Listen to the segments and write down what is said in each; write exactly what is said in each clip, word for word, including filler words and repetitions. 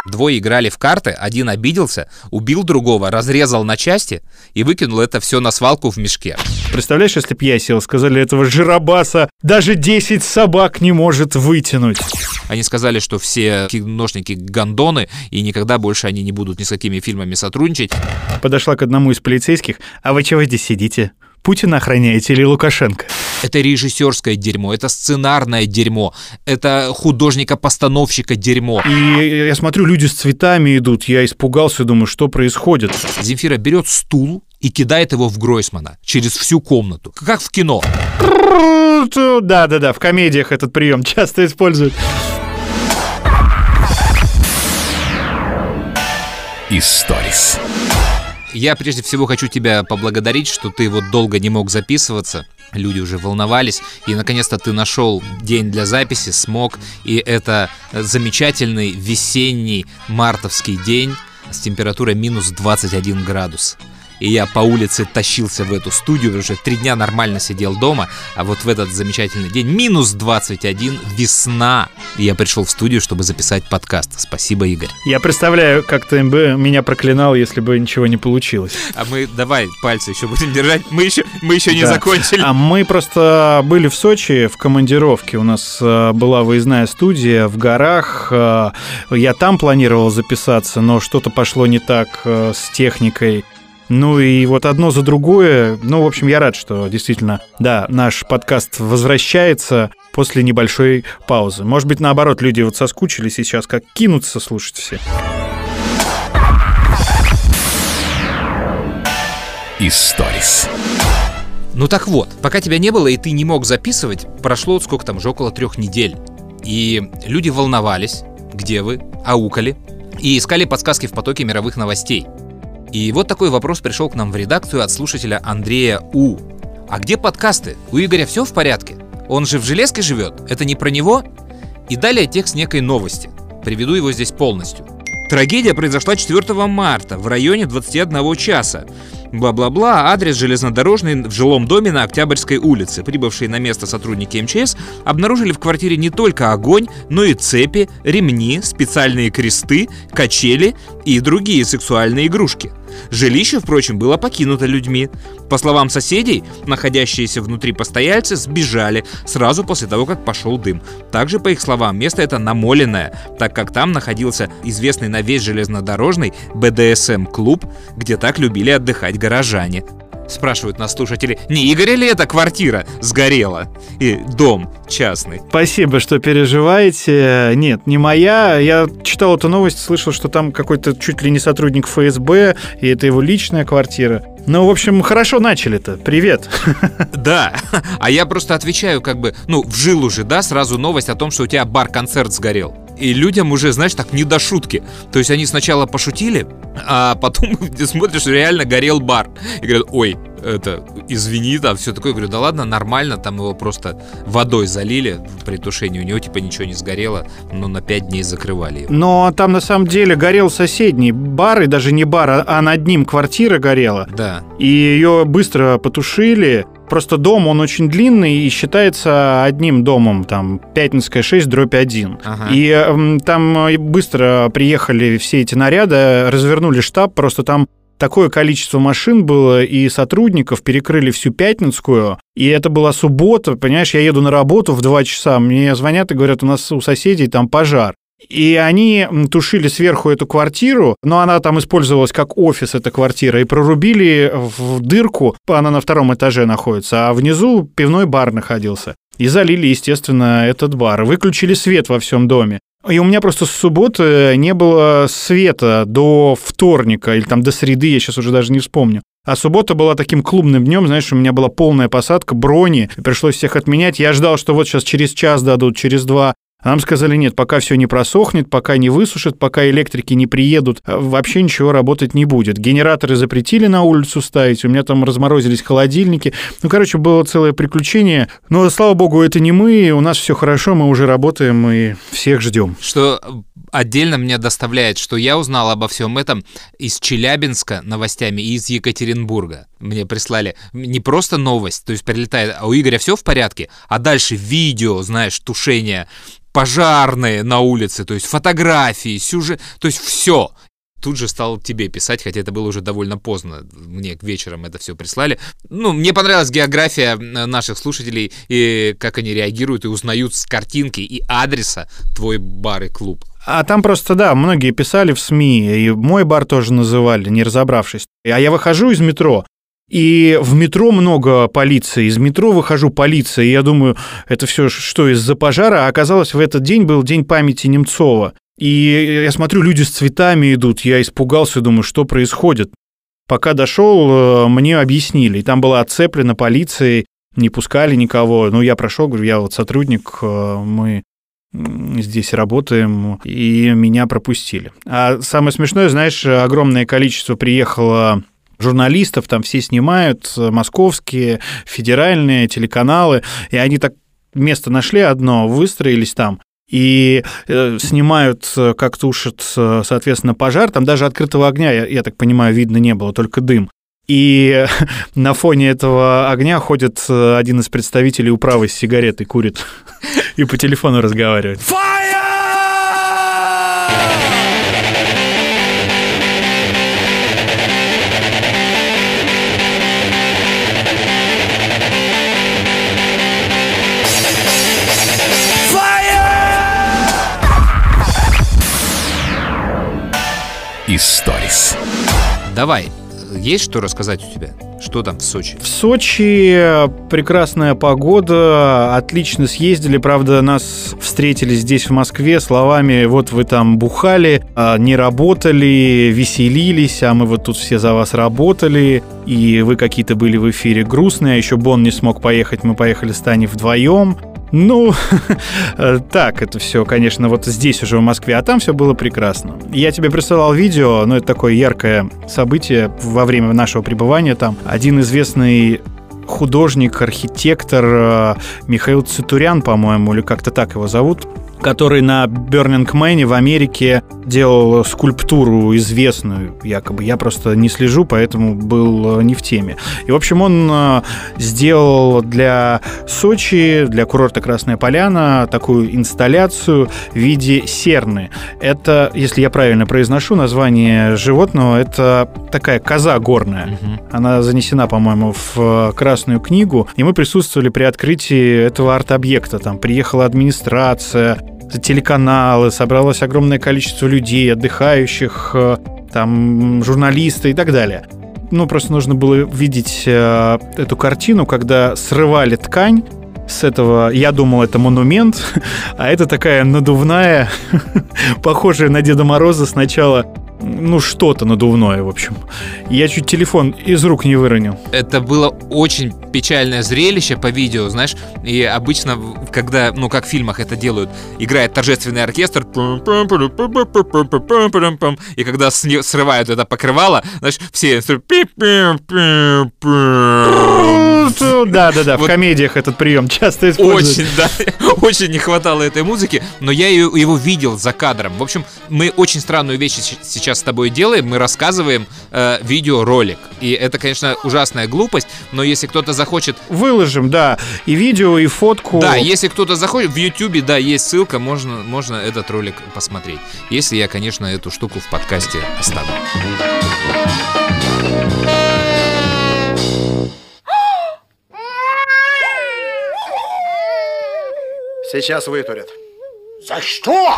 Двое играли в карты, один обиделся, убил другого, разрезал на части и выкинул это все на свалку в мешке. Представляешь, если б я сел, сказали, этого жиробаса даже десять собак не может вытянуть. Они сказали, что все киношники гондоны, и никогда больше они не будут ни с какими фильмами сотрудничать. Подошла к одному из полицейских. А вы чего здесь сидите? Путина охраняете или Лукашенко? Это режиссерское дерьмо, это сценарное дерьмо, это художника-постановщика дерьмо. И я смотрю, люди с цветами идут, я испугался, думаю, что происходит. Земфира берет стул и кидает его в Гройсмана через всю комнату, как в кино. Да-да-да, в комедиях этот прием часто используют. Историс. Я прежде всего хочу тебя поблагодарить, что ты вот долго не мог записываться. Люди уже волновались, и наконец-то ты нашел день для записи, смог. И это замечательный весенний мартовский день с температурой минус двадцать один градус. И я по улице тащился в эту студию, уже три дня нормально сидел дома, а вот в этот замечательный день, минус двадцать один, весна, и я пришел в студию, чтобы записать подкаст. Спасибо, Игорь. Я представляю, как ты бы меня проклинал, если бы ничего не получилось. А мы, давай, пальцы еще будем держать, мы еще, мы еще не да. закончили. А мы просто были в Сочи в командировке, у нас была выездная студия в горах, я там планировал записаться, но что-то пошло не так с техникой. Ну и вот одно за другое. Ну, в общем, я рад, что действительно, да, наш подкаст возвращается после небольшой паузы. Может быть, наоборот, люди вот соскучились и сейчас как кинутся слушать все. Историс. Ну так вот, пока тебя не было и ты не мог записывать, прошло сколько там, уже около трех недель. И люди волновались, где вы, аукали, и искали подсказки в потоке мировых новостей. И вот такой вопрос пришел к нам в редакцию от слушателя Андрея У. А где подкасты? У Игоря все в порядке? Он же в Железке живет? Это не про него? И далее текст некой новости. Приведу его здесь полностью. Трагедия произошла четвёртого марта в районе двадцати одного часа. Бла-бла-бла, адрес железнодорожный в жилом доме на Октябрьской улице. Прибывшие на место сотрудники эм че эс обнаружили в квартире не только огонь, но и цепи, ремни, специальные кресты, качели и другие сексуальные игрушки. Жилище, впрочем, было покинуто людьми. По словам соседей, находящиеся внутри постояльцы сбежали сразу после того, как пошел дым. Также, по их словам, место это намоленное, так как там находился известный на весь железнодорожный бэ дэ эс эм-клуб, где так любили отдыхать горожане. Спрашивают нас слушатели, не Игоря ли эта квартира сгорела? И дом частный. Спасибо, что переживаете. Нет, не моя. Я читал эту новость, слышал, что там какой-то чуть ли не сотрудник эф эс бэ, и это его личная квартира. Ну, в общем, хорошо начали-то. Привет. Да, а я просто отвечаю как бы, ну, вжил уже, да, сразу новость о том, что у тебя бар-концерт сгорел. И людям уже, знаешь, так не до шутки. То есть они сначала пошутили, а потом смотришь, что реально горел бар. И говорят, ой, это, извини, там все такое. Я говорю, да ладно, нормально, там его просто водой залили при тушении. У него типа ничего не сгорело, но на пять дней закрывали его. Но там на самом деле горел соседний бар, и даже не бар, а над ним квартира горела. Да. И ее быстро потушили. Просто дом, он очень длинный и считается одним домом, там, Пятницкая шесть, дробь один. Ага. И э, там быстро приехали все эти наряды, развернули штаб, просто там такое количество машин было и сотрудников, перекрыли всю Пятницкую, и это была суббота, понимаешь, я еду на работу в два часа, мне звонят и говорят, у нас у соседей там пожар. И они тушили сверху эту квартиру, но она там использовалась как офис, эта квартира, и прорубили в дырку, она на втором этаже находится, а внизу пивной бар находился. И залили, естественно, этот бар. Выключили свет во всем доме. И у меня просто с субботы не было света до вторника, или там до среды, я сейчас уже даже не вспомню. А суббота была таким клубным днем, знаешь, у меня была полная посадка, брони, и пришлось всех отменять. Я ждал, что вот сейчас через час дадут, через два. А нам сказали, нет, пока все не просохнет, пока не высушит, пока электрики не приедут, вообще ничего работать не будет. Генераторы запретили на улицу ставить, у меня там разморозились холодильники. Ну, короче, было целое приключение. Но, слава богу, это не мы, у нас все хорошо, мы уже работаем и всех ждем. Что отдельно мне доставляет, что я узнал обо всем этом из Челябинска новостями и из Екатеринбурга. Мне прислали не просто новость, то есть прилетает, а у Игоря все в порядке, а дальше видео, знаешь, тушение пожарные на улице, то есть фотографии, сюжет, то есть все. Тут же стал тебе писать, хотя это было уже довольно поздно. Мне вечером это все прислали. Ну, мне понравилась география наших слушателей, и как они реагируют и узнают с картинки и адреса твой бар и клуб. А там просто, да, многие писали в СМИ, и мой бар тоже называли, не разобравшись. А я выхожу из метро, и в метро много полиции, из метро выхожу полиция, и я думаю, это все что, из-за пожара? А оказалось, в этот день был День памяти Немцова. И я смотрю, люди с цветами идут, я испугался, думаю, что происходит. Пока дошел, мне объяснили, и там была отцеплена полицией, не пускали никого. Ну, я прошел, говорю, я вот сотрудник, мы здесь работаем, и меня пропустили. А самое смешное, знаешь, огромное количество приехало журналистов, там все снимают, московские, федеральные телеканалы, и они так место нашли одно, выстроились там, и э, снимают, как тушат, соответственно, пожар. Там даже открытого огня, я, я так понимаю, видно не было, только дым. И на фоне этого огня ходит один из представителей управы с сигаретой, курит и по телефону разговаривает. Историс. Давай, есть что рассказать у тебя? Что там в Сочи? В Сочи прекрасная погода, отлично съездили, правда, нас встретили здесь, в Москве, словами: вот вы там бухали, не работали, веселились, а мы вот тут все за вас работали, и вы какие-то были в эфире грустные, а еще Бон не смог поехать, мы поехали с Таней вдвоем. Ну, так, это все, конечно, вот здесь уже в Москве, а там все было прекрасно. Я тебе присылал видео, но это такое яркое событие во время нашего пребывания там. Один известный художник, архитектор Михаил Цитурян, по-моему, или как-то так его зовут, который на Burning Man в Америке делал скульптуру известную, якобы. Я просто не слежу, поэтому был не в теме. И, в общем, он сделал для Сочи, для курорта Красная Поляна, такую инсталляцию в виде серны. Это, если я правильно произношу название животного, это такая коза горная. Угу. Она занесена, по-моему, в Красную книгу. И мы присутствовали при открытии этого арт-объекта. Там приехала администрация, телеканалы, собралось огромное количество людей, отдыхающих, там, журналисты и так далее. Ну, просто нужно было видеть э, эту картину, когда срывали ткань с этого, я думал, это монумент, а это такая надувная, похожая на Деда Мороза сначала, ну, что-то надувное, в общем. Я чуть телефон из рук не выронил. Это было очень печальное зрелище по видео, знаешь, и обычно, когда, ну, как в фильмах это делают, играет торжественный оркестр, и когда срывают это покрывало, знаешь, все... Да-да-да, в комедиях этот прием часто используют. Очень, да, очень не хватало этой музыки, но я его видел за кадром. В общем, мы очень странную вещь сейчас с тобой делаем, мы рассказываем э, видеоролик. И это, конечно, ужасная глупость, но если кто-то захочет... Выложим, да, и видео, и фотку. Да, если кто-то захочет, в Ютубе, да, есть ссылка, можно, можно этот ролик посмотреть. Если я, конечно, эту штуку в подкасте оставлю. Сейчас вытурят. За что?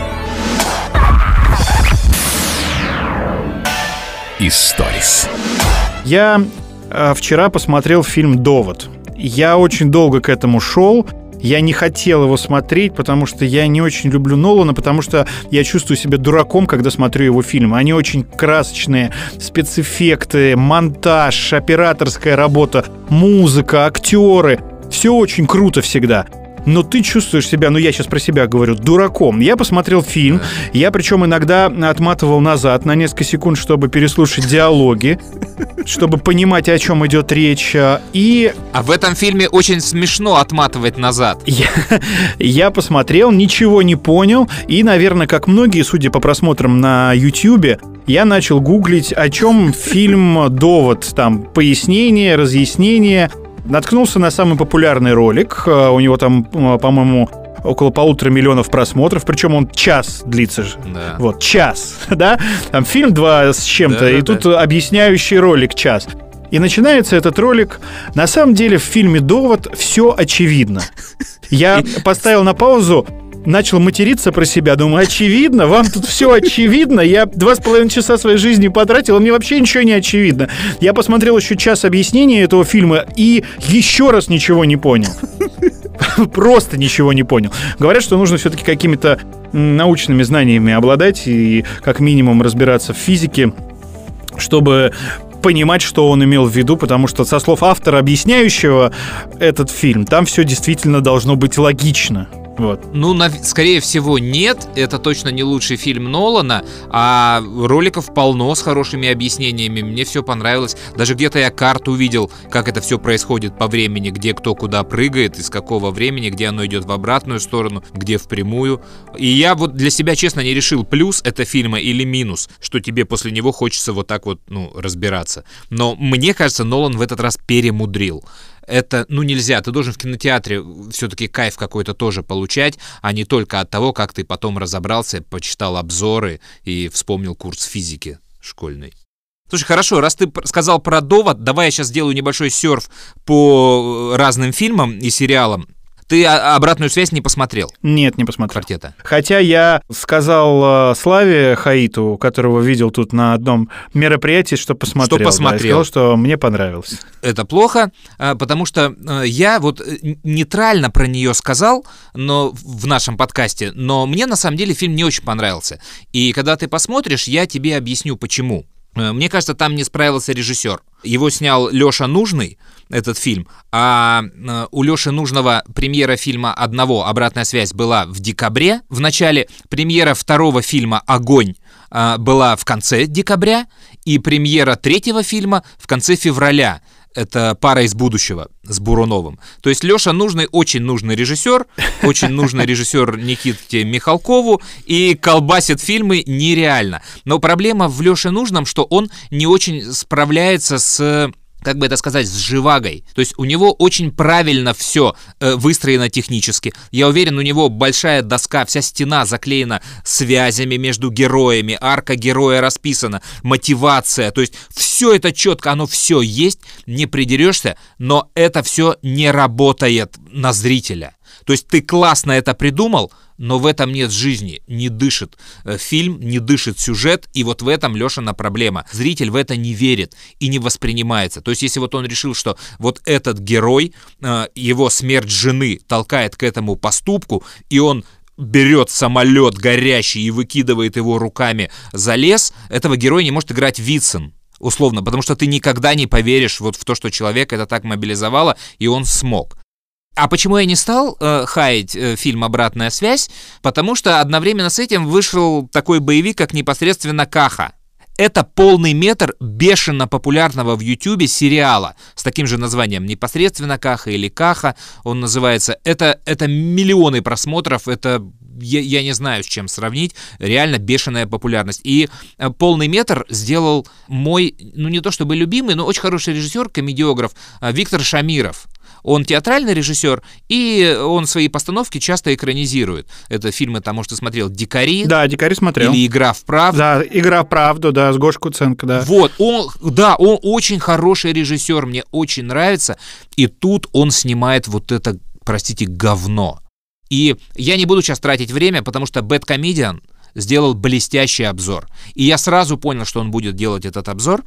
Историс. Я э, вчера посмотрел фильм «Довод». Я очень долго к этому шел. Я не хотел его смотреть, потому что я не очень люблю Нолана, потому что я чувствую себя дураком, когда смотрю его фильмы. Они очень красочные, спецэффекты, монтаж, операторская работа, музыка, актеры. Все очень круто всегда. Но ты чувствуешь себя, ну я сейчас про себя говорю, дураком. Я посмотрел фильм, я причем иногда отматывал назад на несколько секунд, чтобы переслушать диалоги, чтобы понимать, о чем идет речь. И... А в этом фильме очень смешно отматывать назад. Я, я посмотрел, ничего не понял, и, наверное, как многие, судя по просмотрам на Ютьюбе, я начал гуглить, о чем фильм «Довод». Там пояснение, разъяснение. Наткнулся на самый популярный ролик. У него там, по-моему, около полутора миллионов просмотров, причем он час длится же. Да. Вот, час, да? Там фильм два с чем-то, да, и да, тут да. объясняющий ролик час. И начинается этот ролик. На самом деле в фильме «Довод» все очевидно. Я поставил на паузу, начал материться про себя, думаю, очевидно, вам тут все очевидно. Я два с половиной часа своей жизни потратил, а мне вообще ничего не очевидно. Я посмотрел еще час объяснения этого фильма и еще раз ничего не понял. Просто ничего не понял. Говорят, что нужно все-таки какими-то научными знаниями обладать и как минимум разбираться в физике, чтобы понимать, что он имел в виду, потому что, со слов автора, объясняющего этот фильм, там все действительно должно быть логично. Вот. Ну, на, скорее всего, нет. Это точно не лучший фильм Нолана, а роликов полно с хорошими объяснениями. Мне все понравилось. Даже где-то я карту увидел, как это все происходит по времени, где кто куда прыгает, из какого времени, где оно идет в обратную сторону, где впрямую. И я вот для себя, честно, не решил, плюс это фильма или минус, что тебе после него хочется вот так вот, ну, разбираться. Но мне кажется, Нолан в этот раз перемудрил. Это, ну, нельзя, ты должен в кинотеатре все-таки кайф какой-то тоже получать, а не только от того, как ты потом разобрался, почитал обзоры и вспомнил курс физики школьный. Слушай, хорошо, раз ты сказал про «Довод», давай я сейчас сделаю небольшой серф по разным фильмам и сериалам. Ты «Обратную связь» не посмотрел? Нет, не посмотрел. «Квартета». Хотя я сказал Славе Хаиту, которого видел тут на одном мероприятии, что посмотрел. Что посмотрел. Да, и сказал, что мне понравилось. Это плохо, потому что я вот нейтрально про нее сказал, но в нашем подкасте, но мне на самом деле фильм не очень понравился. И когда ты посмотришь, я тебе объясню, почему. Мне кажется, там не справился режиссер. Его снял Леша Нужный, этот фильм, а у Леши Нужного премьера фильма одного «Обратная связь» была в декабре. В начале премьера второго фильма «Огонь» была в конце декабря, и премьера третьего фильма в конце февраля. Это «Пара из будущего» с Буруновым. То есть Леша Нужный очень нужный режиссер, очень нужный режиссер Никите Михалкову, и колбасит фильмы нереально. Но проблема в Леше Нужном, что он не очень справляется с, как бы это сказать, с живагой. То есть у него очень правильно все э, выстроено технически. Я уверен, у него большая доска, вся стена заклеена связями между героями, арка героя расписана, мотивация. То есть все это четко, оно все есть, не придерешься, но это все не работает на зрителя. То есть ты классно это придумал, но в этом нет жизни, не дышит фильм, не дышит сюжет, и вот в этом Лешина проблема. Зритель в это не верит и не воспринимается. То есть если вот он решил, что вот этот герой, его смерть жены толкает к этому поступку, и он берет самолет горящий и выкидывает его руками за лес, этого героя не может играть Вицин. Условно, потому что ты никогда не поверишь вот в то, что человека это так мобилизовало, и он смог. А почему я не стал э, хаять э, фильм «Обратная связь»? Потому что одновременно с этим вышел такой боевик, как непосредственно «Каха». Это полный метр бешено популярного в Ютубе сериала с таким же названием «Непосредственно Каха» или «Каха» он называется. Это, это миллионы просмотров, это я, я не знаю, с чем сравнить, реально бешеная популярность. И полный метр сделал мой, ну не то чтобы любимый, но очень хороший режиссер, комедиограф Виктор Шамиров. Он театральный режиссер, и он свои постановки часто экранизирует. Это фильмы, там, может, ты смотрел «Дикари». Да, «Дикари» смотрел. Или «Игра в правду». Да, «Игра в правду», да, с Гошей Куценко, да. Вот, он, да, он очень хороший режиссер, мне очень нравится. И тут он снимает вот это, простите, говно. И я не буду сейчас тратить время, потому что Bad сделал блестящий обзор. И я сразу понял, что он будет делать этот обзор,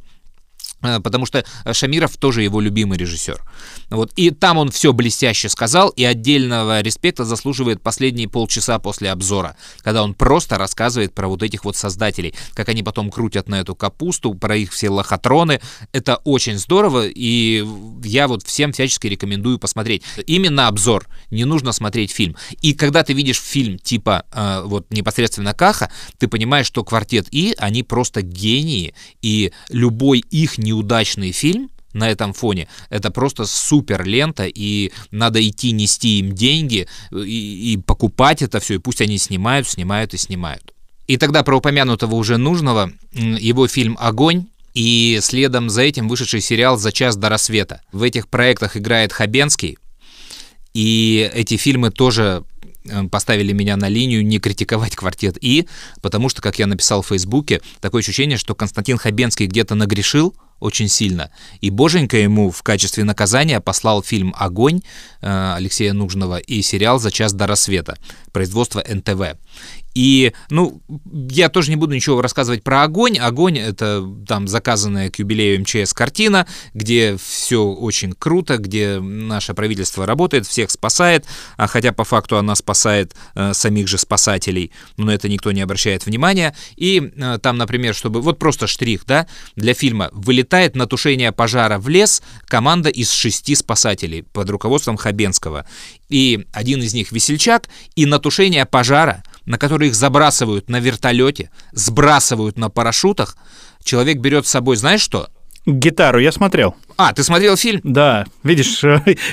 потому что Шамиров тоже его любимый режиссер. Вот. И там он все блестяще сказал, и отдельного респекта заслуживает последние полчаса после обзора, когда он просто рассказывает про вот этих вот создателей, как они потом крутят на эту капусту, про их все лохотроны. Это очень здорово, и я вот всем всячески рекомендую посмотреть. Именно обзор, не нужно смотреть фильм. И когда ты видишь фильм типа э, вот непосредственно «Каха», ты понимаешь, что «Квартет И», они просто гении, и любой их неудачный фильм на этом фоне — это просто супер лента, и надо идти нести им деньги и, и покупать это все, и пусть они снимают, снимают и снимают. И тогда про упомянутого уже Нужного, его фильм «Огонь», и следом за этим вышедший сериал «За час до рассвета». В этих проектах играет Хабенский, и эти фильмы тоже поставили меня на линию не критиковать «Квартет И», потому что, как я написал в Фейсбуке, такое ощущение, что Константин Хабенский где-то нагрешил очень сильно, и боженька ему в качестве наказания послал фильм «Огонь» Алексея Нужного и сериал «За час до рассвета», производства эн тэ вэ. И, ну, я тоже не буду ничего рассказывать про «Огонь». «Огонь» — это там заказанная к юбилею эм че эс картина, где все очень круто, где наше правительство работает, всех спасает, а хотя по факту она спасает э, самих же спасателей, но на это никто не обращает внимания. И э, там, например, чтобы... Вот просто штрих, да, для фильма. Вылетает на тушение пожара в лес команда из шести спасателей под руководством Хабенского. И один из них весельчак, и на тушение пожара, на который их забрасывают на вертолете, сбрасывают на парашютах, человек берет с собой, знаешь что? Гитару я смотрел. А, ты смотрел фильм? Да, видишь,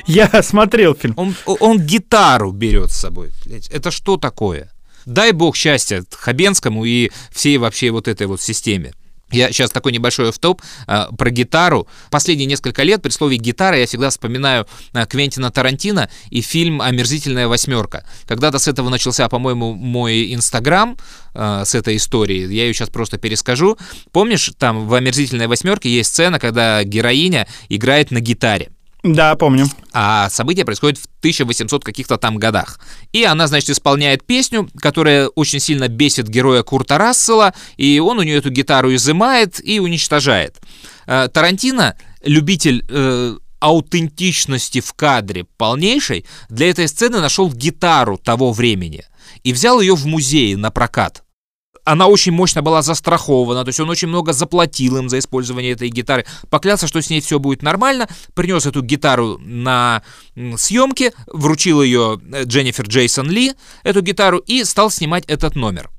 я смотрел фильм. Он, он гитару берет с собой. Это что такое? Дай бог счастья Хабенскому и всей вообще вот этой вот системе. Я сейчас такой небольшой офф-топ э, про гитару. Последние несколько лет при слове «гитара» я всегда вспоминаю э, Квентина Тарантино и фильм «Омерзительная восьмерка». Когда-то с этого начался, по-моему, мой Инстаграм, э, с этой истории. Я ее сейчас просто перескажу. Помнишь, там в «Омерзительной восьмерке» есть сцена, когда героиня играет на гитаре. Да, помню. А события происходят в тысяча восемьсот каких-то там годах. И она, значит, исполняет песню, которая очень сильно бесит героя Курта Рассела, и он у нее эту гитару изымает и уничтожает. Тарантино, любитель э, аутентичности в кадре полнейшей, для этой сцены нашел гитару того времени и взял ее в музей на прокат. Она очень мощно была застрахована, то есть он очень много заплатил им за использование этой гитары, поклялся, что с ней все будет нормально, принес эту гитару на съемки, вручил ее Дженнифер Джейсон Ли, эту гитару, и стал снимать этот номер.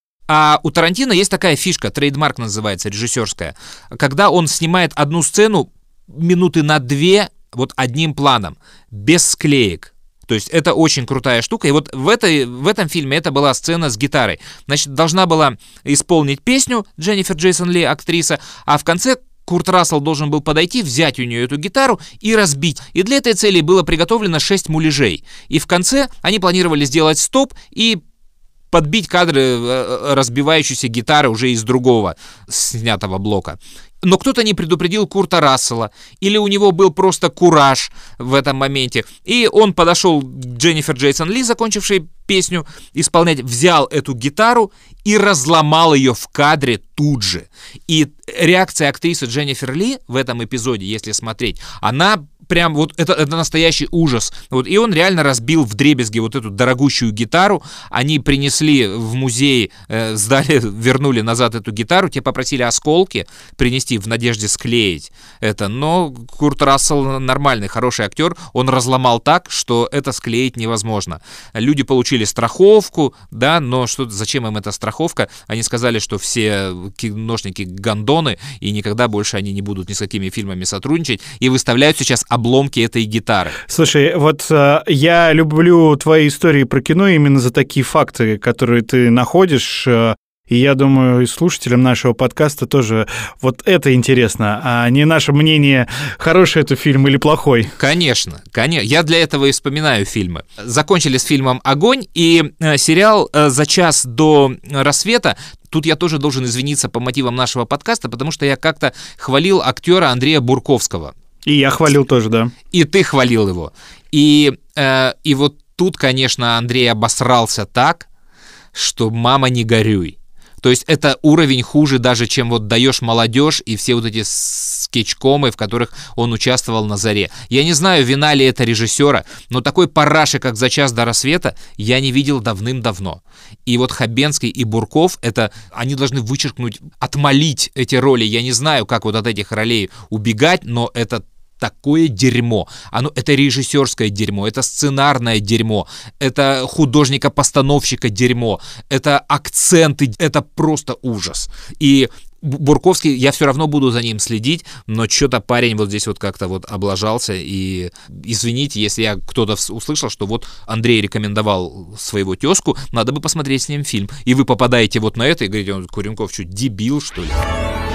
А у Тарантино есть такая фишка, трейдмарк называется, режиссерская, когда он снимает одну сцену минуты на две вот одним планом, без склеек. То есть это очень крутая штука. И вот в, этой, в этом фильме это была сцена с гитарой. Значит, должна была исполнить песню Дженнифер Джейсон Ли, актриса, а в конце Курт Рассел должен был подойти, взять у нее эту гитару и разбить. И для этой цели было приготовлено шесть муляжей. И в конце они планировали сделать стоп и подбить кадры разбивающейся гитары уже из другого снятого блока. Но кто-то не предупредил Курта Рассела, или у него был просто кураж в этом моменте. И он подошел к Дженнифер Джейсон Ли, закончившей песню исполнять, взял эту гитару и разломал ее в кадре тут же. И реакция актрисы Дженнифер Ли в этом эпизоде, если смотреть, она прям вот это, это настоящий ужас. Вот, и он реально разбил вдребезги вот эту дорогущую гитару. Они принесли в музей, э, сдали, вернули назад эту гитару, те попросили осколки принести в надежде склеить это. Но Курт Рассел нормальный, хороший актер, он разломал так, что это склеить невозможно. Люди получили страховку, да, но что, зачем им эта страховка? Они сказали, что все киношники гондоны, и никогда больше они не будут ни с какими фильмами сотрудничать, и выставляют сейчас обломки этой гитары. Слушай, вот э, я люблю твои истории про кино именно за такие факты, которые ты находишь, э, и я думаю, и слушателям нашего подкаста тоже вот это интересно, а не наше мнение, хороший это фильм или плохой. Конечно, конечно. Я для этого и вспоминаю фильмы. Закончили с фильмом «Огонь», и э, сериал э, «За час до рассвета». Тут я тоже должен извиниться по мотивам нашего подкаста, потому что я как-то хвалил актера Андрея Бурковского. И я хвалил тоже, да. И ты хвалил его. И, э, и вот тут, конечно, Андрей обосрался так, что мама не горюй. То есть это уровень хуже даже, чем вот «Даешь молодежь» и все вот эти скетчкомы, в которых он участвовал на заре. Я не знаю, вина ли это режиссера, но такой параши, как «За час до рассвета», я не видел давным-давно. И вот Хабенский и Бурков, это они должны вычеркнуть, отмолить эти роли. Я не знаю, как вот от этих ролей убегать, но это такое дерьмо. Оно, это режиссерское дерьмо, это сценарное дерьмо, это художника-постановщика дерьмо, это акценты, это просто ужас. И Бурковский, я все равно буду за ним следить, но что-то парень вот здесь вот как-то вот облажался, и извините, если я кто-то услышал, что вот Андрей рекомендовал своего тезку, надо бы посмотреть с ним фильм, и вы попадаете вот на это и говорите, он Куренков что, дебил, что ли?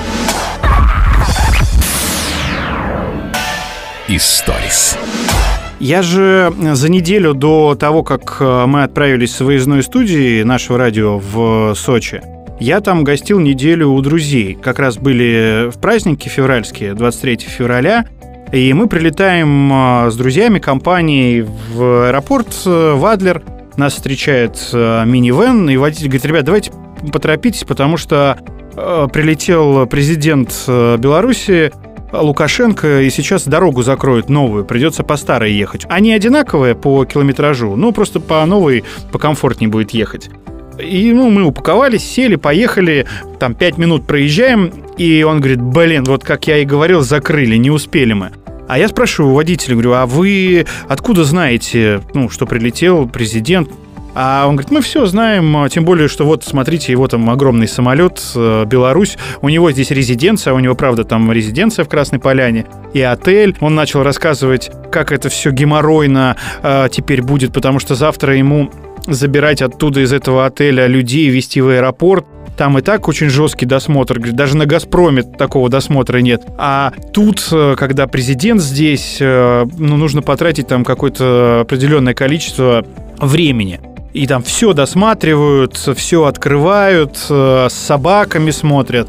Историс. Я же за неделю до того, как мы отправились с выездной студии нашего радио в Сочи, я там гостил неделю у друзей. Как раз были в праздники февральские, двадцать третьего февраля, и мы прилетаем с друзьями, компанией в аэропорт в Адлер. Нас встречает минивэн, и водитель говорит: ребят, давайте поторопитесь, потому что прилетел президент Беларуси Лукашенко, и сейчас дорогу закроют новую, придется по старой ехать. Они одинаковые по километражу, но просто по новой покомфортнее будет ехать. И ну, мы упаковались, сели, поехали, там пять минут проезжаем, и он говорит: блин, вот как я и говорил, закрыли, не успели мы. А я спрашиваю у водителя, говорю: а вы откуда знаете, ну, что прилетел президент? А он говорит: мы все знаем, тем более, что вот, смотрите, его там огромный самолет, Беларусь, у него здесь резиденция, у него, правда, там резиденция в Красной Поляне и отель. Он начал рассказывать, как это все геморройно э, теперь будет, потому что завтра ему забирать оттуда из этого отеля людей, везти в аэропорт. Там и так очень жесткий досмотр. Говорит, даже на «Газпроме» такого досмотра нет. А тут, когда президент здесь, ну, нужно потратить там какое-то определенное количество времени. И там все досматривают, все открывают, с собаками смотрят.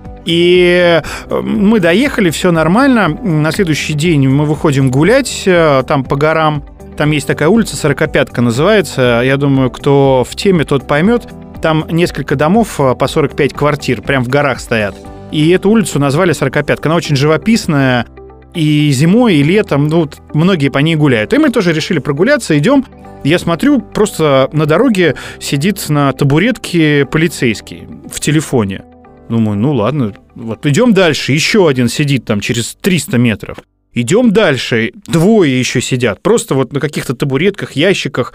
И мы доехали, все нормально. На следующий день мы выходим гулять там по горам. Там есть такая улица, Сорокопятка называется. Я думаю, кто в теме, тот поймет. Там несколько домов по сорок пять квартир, прям в горах стоят. И эту улицу назвали Сорокопятка. Она очень живописная. И зимой, и летом, ну, многие по ней гуляют. И мы тоже решили прогуляться, идем. Я смотрю, просто на дороге сидит на табуретке полицейский в телефоне. Думаю, ну ладно, вот идем дальше. Еще один сидит там через триста метров. Идем дальше, двое еще сидят. Просто вот на каких-то табуретках, ящиках.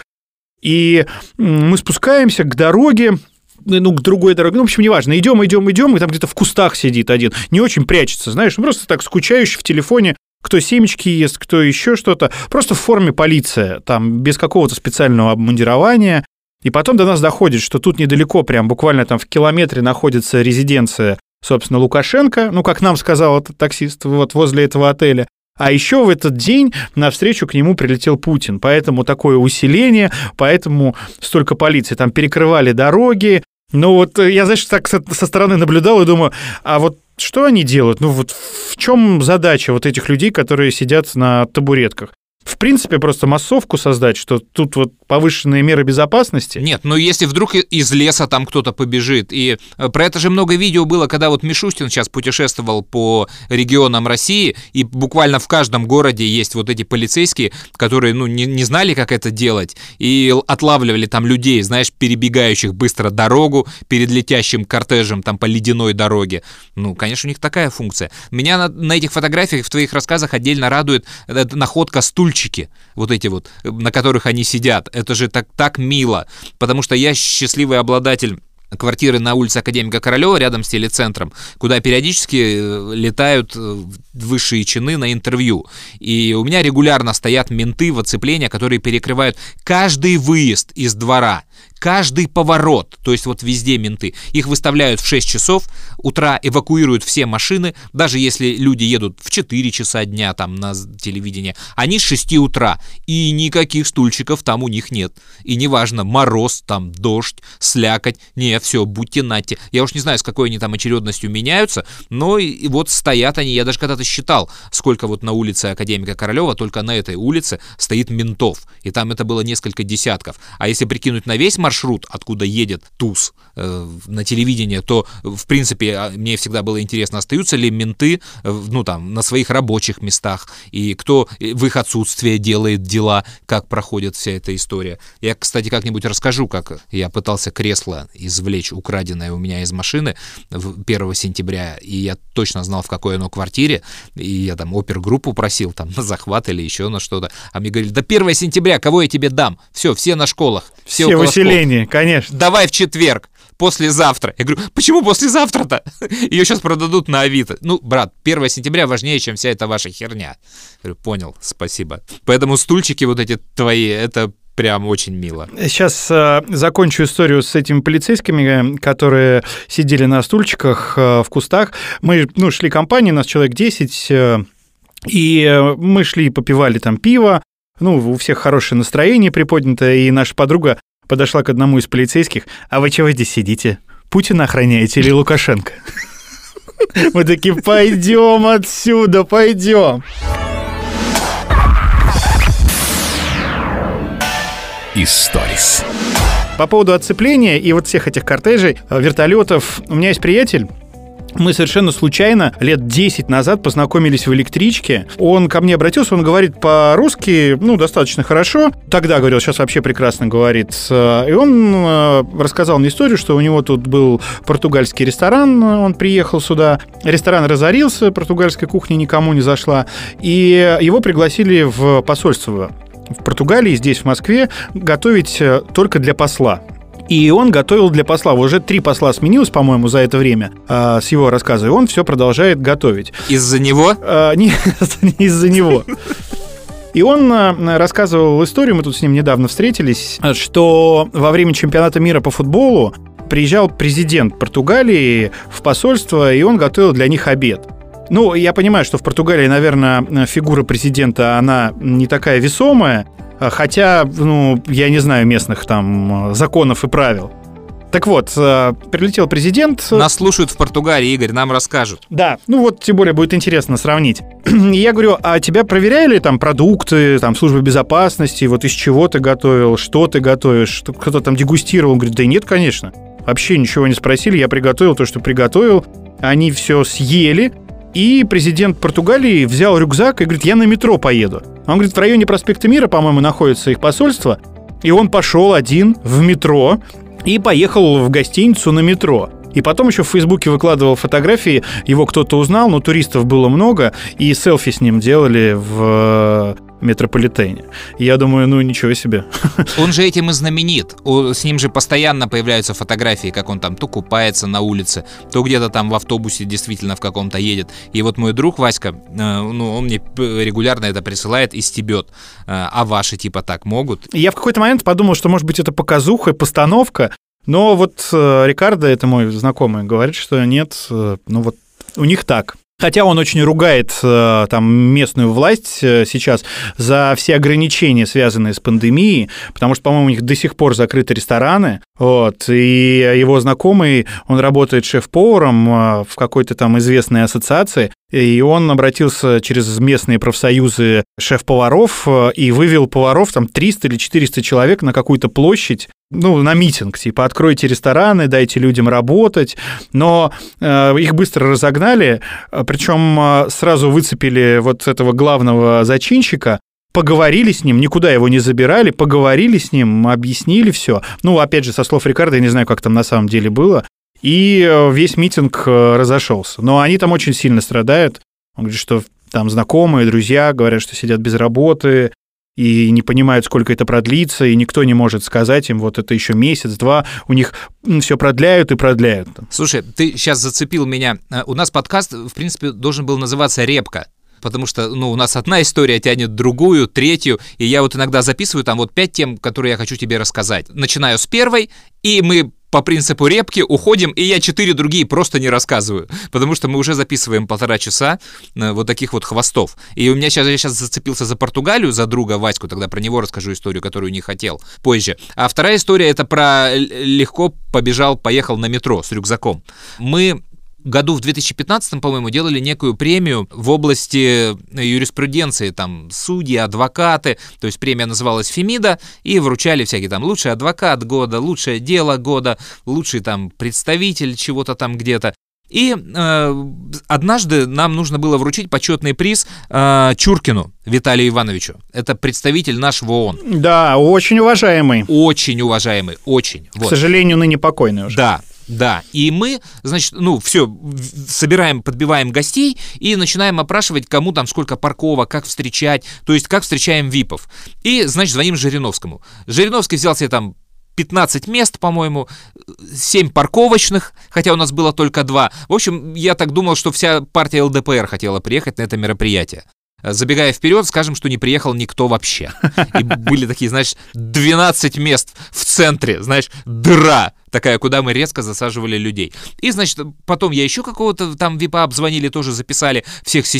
И мы спускаемся к дороге, ну, к другой дороге, ну, в общем, неважно, идем, идем, идем, и там где-то в кустах сидит один, не очень прячется, знаешь, просто так скучающий в телефоне, кто семечки ест, кто еще что-то, просто в форме полиция, там, без какого-то специального обмундирования, и потом до нас доходит, что тут недалеко, прям буквально там в километре находится резиденция, собственно, Лукашенко, ну, как нам сказал этот таксист, вот возле этого отеля. А еще в этот день навстречу к нему прилетел Путин. Поэтому такое усиление, поэтому столько полиции. Там перекрывали дороги. Ну вот я, знаешь, так со стороны наблюдал и думаю, а вот что они делают? Ну вот в чем задача вот этих людей, которые сидят на табуретках? В принципе, просто массовку создать, что тут вот повышенные меры безопасности. Нет, но если вдруг из леса там кто-то побежит, и про это же много видео было, когда вот Мишустин сейчас путешествовал по регионам России, и буквально в каждом городе есть вот эти полицейские, которые, ну, не, не знали, как это делать, и отлавливали там людей, знаешь, перебегающих быстро дорогу перед летящим кортежем там по ледяной дороге. Ну, конечно, у них такая функция. Меня на, на этих фотографиях в твоих рассказах отдельно радует находка стульчики, вот эти вот, на которых они сидят. Это же так, так мило, потому что я счастливый обладатель квартиры на улице Академика Королева, рядом с телецентром, куда периодически летают высшие чины на интервью. И у меня регулярно стоят менты в оцепление, которые перекрывают каждый выезд из двора, каждый поворот, то есть вот везде менты. Их выставляют в шесть часов утра, эвакуируют все машины, даже если люди едут в четыре часа дня там на телевидение, они с шести утра, и никаких стульчиков там у них нет. И неважно, мороз, там дождь, слякоть, не, все, будьте нате. Я уж не знаю, с какой они там очередностью меняются, но и вот стоят они, я даже когда-то считал, сколько вот на улице Академика Королева, только на этой улице стоит ментов, и там это было несколько десятков. А если прикинуть на весь маршрут, откуда едет ТУЗ э, на телевидение, то, в принципе, мне всегда было интересно, остаются ли менты, э, ну, там, на своих рабочих местах, и кто в их отсутствие делает дела, как проходит вся эта история. Я, кстати, как-нибудь расскажу, как я пытался кресло извлечь, украденное у меня из машины первого сентября, и я точно знал, в какой оно квартире, и я там опергруппу просил, там, на захват или еще на что-то, а мне говорили, да первого сентября, кого я тебе дам? Все, все на школах, все, все в усилении, конечно. Давай в четверг, послезавтра. Я говорю, почему послезавтра-то? Ее сейчас продадут на Авито. Ну, брат, первого сентября важнее, чем вся эта ваша херня. Я говорю, понял, спасибо. Поэтому стульчики вот эти твои, это прям очень мило. Сейчас э, закончу историю с этими полицейскими, которые сидели на стульчиках э, в кустах. Мы, ну, шли компанией, нас человек десять, э, и мы шли, попивали там пиво, ну, у всех хорошее настроение приподнято, и наша подруга подошла к одному из полицейских. А вы чего здесь сидите? Путина охраняете или Лукашенко? Мы такие, пойдем отсюда, пойдем. Историс. По поводу отцепления и вот всех этих кортежей, вертолетов, у меня есть приятель. Мы совершенно случайно лет десять назад познакомились в электричке. Он ко мне обратился, он говорит по-русски, ну, достаточно хорошо. Тогда говорил, сейчас вообще прекрасно говорит. И он рассказал мне историю, что у него тут был португальский ресторан, он приехал сюда. Ресторан разорился, португальская кухня никому не зашла. И его пригласили в посольство в Португалии, здесь, в Москве, готовить только для посла. И он готовил для посла. Уже три посла сменилось, по-моему, за это время а, с его рассказа. И он все продолжает готовить. Из-за него? А, нет, не из-за него. И он а, рассказывал историю, мы тут с ним недавно встретились, что во время чемпионата мира по футболу приезжал президент Португалии в посольство, и он готовил для них обед. Ну, я понимаю, что в Португалии, наверное, фигура президента, она не такая весомая, хотя, ну, я не знаю местных там законов и правил. Так вот, прилетел президент. Нас слушают в Португалии, Игорь, нам расскажут. Да, ну вот, тем более будет интересно сравнить. И я говорю, а тебя проверяли там продукты, там службы безопасности, вот из чего ты готовил, что ты готовишь, кто-то там дегустировал? Он говорит, да нет, конечно, вообще ничего не спросили, я приготовил то, что приготовил, они все съели. И президент Португалии взял рюкзак и говорит, я на метро поеду. Он говорит, в районе проспекта Мира, по-моему, находится их посольство. И он пошел один в метро и поехал в гостиницу на метро. И потом еще в Фейсбуке выкладывал фотографии, его кто-то узнал, но туристов было много, и селфи с ним делали в метрополитене. И я думаю, ну ничего себе. Он же этим и знаменит. С ним же постоянно появляются фотографии, как он там то купается на улице, то где-то там в автобусе действительно в каком-то едет. И вот мой друг Васька, ну, он мне регулярно это присылает и стебет. А ваши типа так могут? Я в какой-то момент подумал, что, может быть, это показуха, постановка, но вот Рикардо, это мой знакомый, говорит, что нет, ну вот у них так. Хотя он очень ругает там местную власть сейчас за все ограничения, связанные с пандемией, потому что, по-моему, у них до сих пор закрыты рестораны, вот, и его знакомый, он работает шеф-поваром в какой-то там известной ассоциации, и он обратился через местные профсоюзы шеф-поваров и вывел поваров, там триста или четыреста человек на какую-то площадь, ну, на митинг, типа, откройте рестораны, дайте людям работать, но э, их быстро разогнали, причем э, сразу выцепили вот этого главного зачинщика, поговорили с ним, никуда его не забирали, поговорили с ним, объяснили все. Ну, опять же, со слов Рикардо, я не знаю, как там на самом деле было, и весь митинг разошелся. Но они там очень сильно страдают. Он говорит, что там знакомые, друзья говорят, что сидят без работы, и не понимают, сколько это продлится, и никто не может сказать им, вот это еще месяц-два, у них все продляют и продляют. Слушай, ты сейчас зацепил меня. У нас подкаст, в принципе, должен был называться «Репка», потому что, ну, у нас одна история тянет другую, третью, и я вот иногда записываю там вот пять тем, которые я хочу тебе рассказать. Начинаю с первой, и мы по принципу репки уходим, и я четыре другие просто не рассказываю, потому что мы уже записываем полтора часа вот таких вот хвостов. И у меня сейчас, я сейчас зацепился за Португалию, за друга Ваську, тогда про него расскажу историю, которую не хотел, позже. А вторая история — это про легко побежал, поехал на метро с рюкзаком. Мы году в две тысячи пятнадцатом, по-моему, делали некую премию в области юриспруденции, там, судьи, адвокаты, то есть премия называлась «Фемида», и вручали всякие там лучший адвокат года, лучшее дело года, лучший там представитель чего-то там где-то. И э, однажды нам нужно было вручить почетный приз э, Чуркину Виталию Ивановичу. Это представитель нашего ООН. Да, очень уважаемый. Очень уважаемый, очень. К вот. сожалению, ныне покойный уже. Да. Да, и мы, значит, ну, все, собираем, подбиваем гостей и начинаем опрашивать, кому там сколько парковок, как встречать, то есть как встречаем випов. И, значит, звоним Жириновскому. Жириновский взял себе там пятнадцать мест, по-моему, семь парковочных, хотя у нас было только два. В общем, я так думал, что вся партия эл дэ пэ эр хотела приехать на это мероприятие. Забегая вперед, скажем, что не приехал никто вообще. И были такие, знаешь, двенадцать мест в центре, знаешь, дыра такая, куда мы резко засаживали людей. И, значит, потом я еще какого-то там випа обзвонили, тоже записали всех сестер,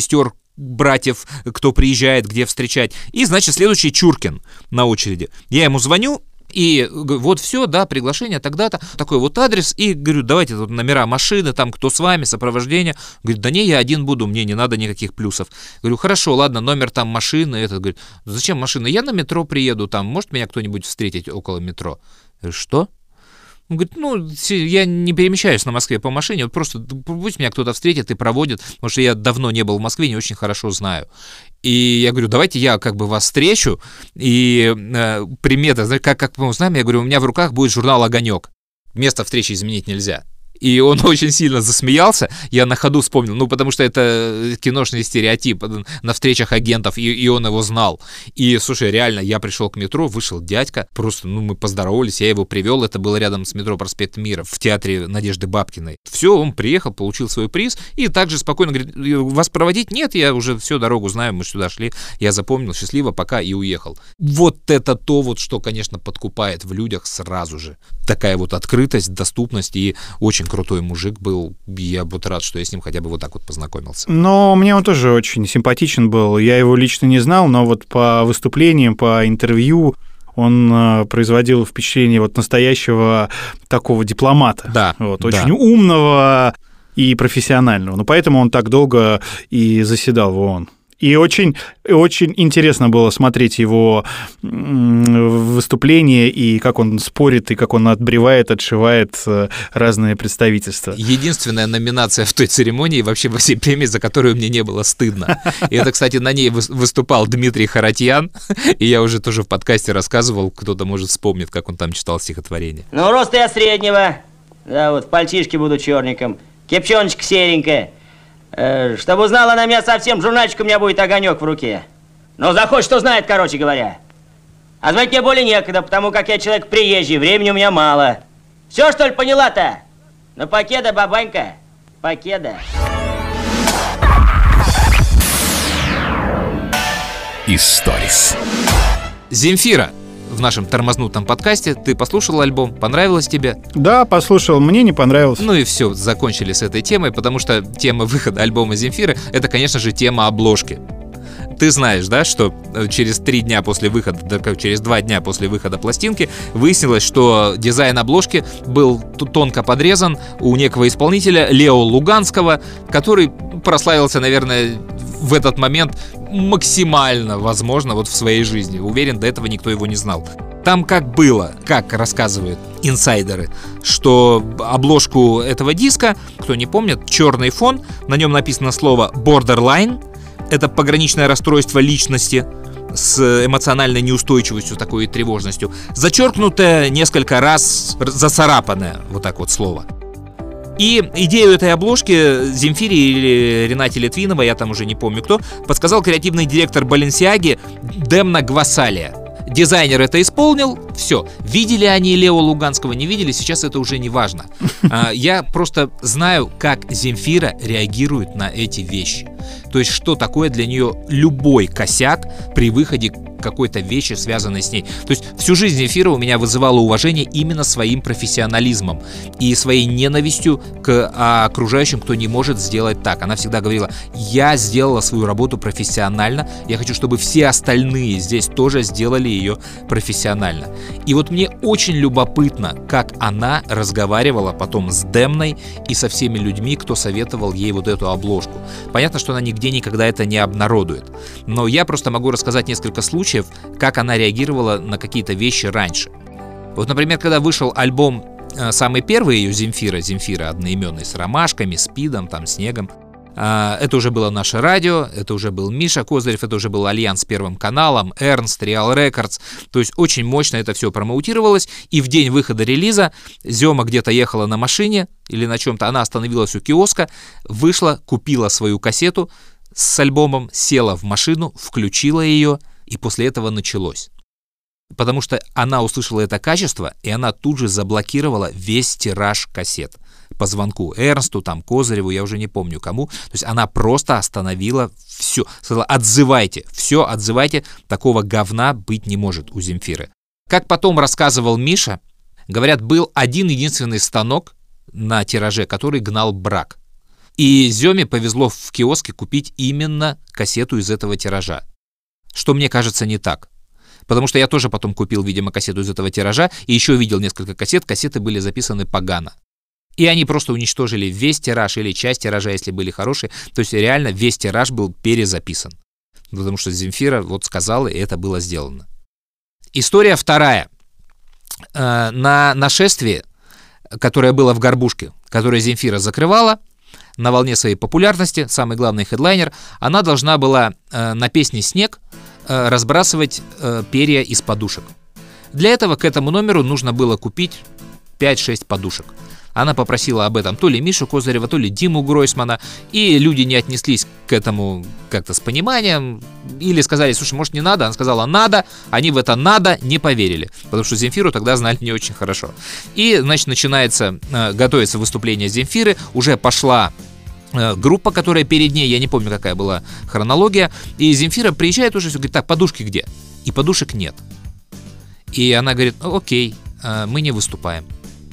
братьев, кто приезжает, где встречать. И, значит, следующий Чуркин на очереди. Я ему звоню, и вот все, да, приглашение тогда-то, такой вот адрес, и говорю, давайте тут номера машины, там кто с вами, сопровождение. Говорит, да не, я один буду, мне не надо никаких плюсов. Говорю, хорошо, ладно, номер там машины, этот, говорит, зачем машина, я на метро приеду, там, может меня кто-нибудь встретить около метро? Я говорю, что? Он говорит, ну, я не перемещаюсь на Москве по машине, вот просто пусть меня кто-то встретит и проводит, потому что я давно не был в Москве, не очень хорошо знаю. И я говорю, давайте я как бы вас встречу, и э, примета, знаете, как, как мы узнаем, я говорю, у меня в руках будет журнал «Огонек». Место встречи изменить нельзя. И он очень сильно засмеялся, я на ходу вспомнил, ну, потому что это киношный стереотип на встречах агентов, и, и он его знал. И, слушай, реально, я пришел к метро, вышел дядька, просто, ну, мы поздоровались, я его привел, это было рядом с метро Проспект Мира, в театре Надежды Бабкиной. Все, он приехал, получил свой приз, и также спокойно говорит, вас проводить? Нет, я уже всю дорогу знаю, мы сюда шли, я запомнил, счастливо, пока, и уехал. Вот это то, вот, что, конечно, подкупает в людях сразу же. Такая вот открытость, доступность, и очень крутой мужик был. Я вот рад, что я с ним хотя бы вот так вот познакомился. Но мне он тоже очень симпатичен был. Я его лично не знал, но вот по выступлениям, по интервью он производил впечатление вот настоящего такого дипломата. Да. Вот, да. Очень умного и профессионального. Но поэтому он так долго и заседал в ООН. И очень, очень интересно было смотреть его выступления, и как он спорит, и как он отбревает, отшивает разные представительства. Единственная номинация в той церемонии вообще во всей премии, за которую мне не было стыдно. И это, кстати, на ней выступал Дмитрий Харатьян, и я уже тоже в подкасте рассказывал, кто-то, может, вспомнит, как он там читал стихотворение. Ну, рост я среднего, да, вот в пальтишке буду черненьком, кепчоночка серенькая. Чтобы узнала она меня совсем, журнальчик у меня будет «Огонек» в руке. Ну, захочет, что знает, короче говоря. А звать мне более некогда, потому как я человек приезжий, времени у меня мало. Все, что ли, поняла-то? Ну, покеда, бабанька, покеда. Историс. Земфира. В нашем тормознутом подкасте. Ты послушал альбом? Понравилось тебе? Да, послушал. Мне не понравилось. Ну и все, закончили с этой темой, потому что тема выхода альбома Земфиры — это, конечно же, тема обложки. Ты знаешь, да, что через три дня после выхода, через два дня после выхода пластинки выяснилось, что дизайн обложки был тонко подрезан у некого исполнителя Лео Луганского, который прославился, наверное, в этот момент максимально, возможно, вот в своей жизни. Уверен, до этого никто его не знал. Там как было, как рассказывают инсайдеры, что обложку этого диска, кто не помнит, черный фон, на нем написано слово «borderline», это пограничное расстройство личности с эмоциональной неустойчивостью, такой тревожностью, зачеркнутое несколько раз, зацарапанное, вот так вот слово. И идею этой обложки Земфире или Ренате Литвиновой, я там уже не помню кто, подсказал креативный директор Баленсиаги Демна Гвасалия. Дизайнер это исполнил, все. Видели они Лео Луганского, не видели, сейчас это уже не важно. Я просто знаю, как Земфира реагирует на эти вещи. То есть, что такое для нее любой косяк при выходе какой-то вещи, связанной с ней. То есть, всю жизнь Земфира у меня вызывала уважение именно своим профессионализмом и своей ненавистью к окружающим, кто не может сделать так. Она всегда говорила, я сделала свою работу профессионально, я хочу, чтобы все остальные здесь тоже сделали ее профессионально. И вот мне очень любопытно, как она разговаривала потом с Демной и со всеми людьми, кто советовал ей вот эту обложку. Понятно, что она нигде никогда это не обнародует. Но я просто могу рассказать несколько случаев, как она реагировала на какие-то вещи раньше. Вот, например, когда вышел альбом, самый первый ее Земфира, Земфира одноименный, с ромашками, спидом, там, снегом, это уже было наше радио, это уже был Миша Козырев, это уже был альянс с Первым каналом, Эрнст, Реал Рекордс. То есть очень мощно это все промоутировалось. И в день выхода релиза Зема где-то ехала на машине или на чем-то, она остановилась у киоска, вышла, купила свою кассету с альбомом, села в машину, включила ее, и после этого началось. Потому что она услышала это качество, и она тут же заблокировала весь тираж кассет. По звонку Эрнсту, там, Козыреву, я уже не помню кому. То есть она просто остановила все. Сказала, отзывайте, все отзывайте, такого говна быть не может у Земфиры. Как потом рассказывал Миша, говорят, был один единственный станок на тираже, который гнал брак. И Зёме повезло в киоске купить именно кассету из этого тиража. Что мне кажется не так. Потому что я тоже потом купил, видимо, кассету из этого тиража, и еще видел несколько кассет, кассеты были записаны погано. И они просто уничтожили весь тираж или часть тиража, если были хорошие. То есть реально весь тираж был перезаписан. Потому что Земфира вот сказала, и это было сделано. История вторая. На нашествии, которое было в Горбушке, которое Земфира закрывала, на волне своей популярности, самый главный хедлайнер, она должна была на песне «Снег» разбрасывать перья из подушек. Для этого к этому номеру нужно было купить пять-шесть подушек. Она попросила об этом то ли Мишу Козырева, то ли Диму Гройсмана, и люди не отнеслись к этому как-то с пониманием, или сказали, слушай, может, не надо? Она сказала, надо, они в это надо не поверили, потому что Земфиру тогда знали не очень хорошо. И, значит, начинается, готовится выступление Земфиры, уже пошла группа, которая перед ней, я не помню, какая была хронология, и Земфира приезжает уже, говорит, так, подушки где? И подушек нет. И она говорит, окей, мы не выступаем.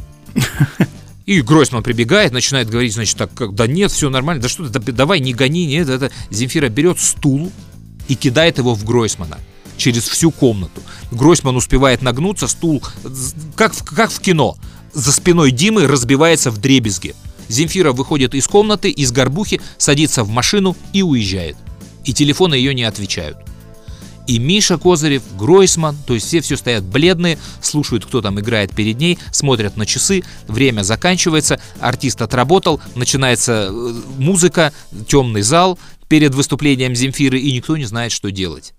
И Гройсман прибегает, начинает говорить, значит, так, да нет, все нормально, да что ты, да, давай, не гони, нет, это... Земфира берет стул и кидает его в Гройсмана через всю комнату. Гройсман успевает нагнуться, стул, как в, как в кино, за спиной Димы разбивается вдребезги. Земфира выходит из комнаты, из горбухи, садится в машину и уезжает. И телефоны ее не отвечают. И Миша Козырев, Гройсман, то есть все все стоят бледные, слушают, кто там играет перед ней, смотрят на часы, время заканчивается, артист отработал, начинается музыка, темный зал перед выступлением Земфиры, и никто не знает, что делать.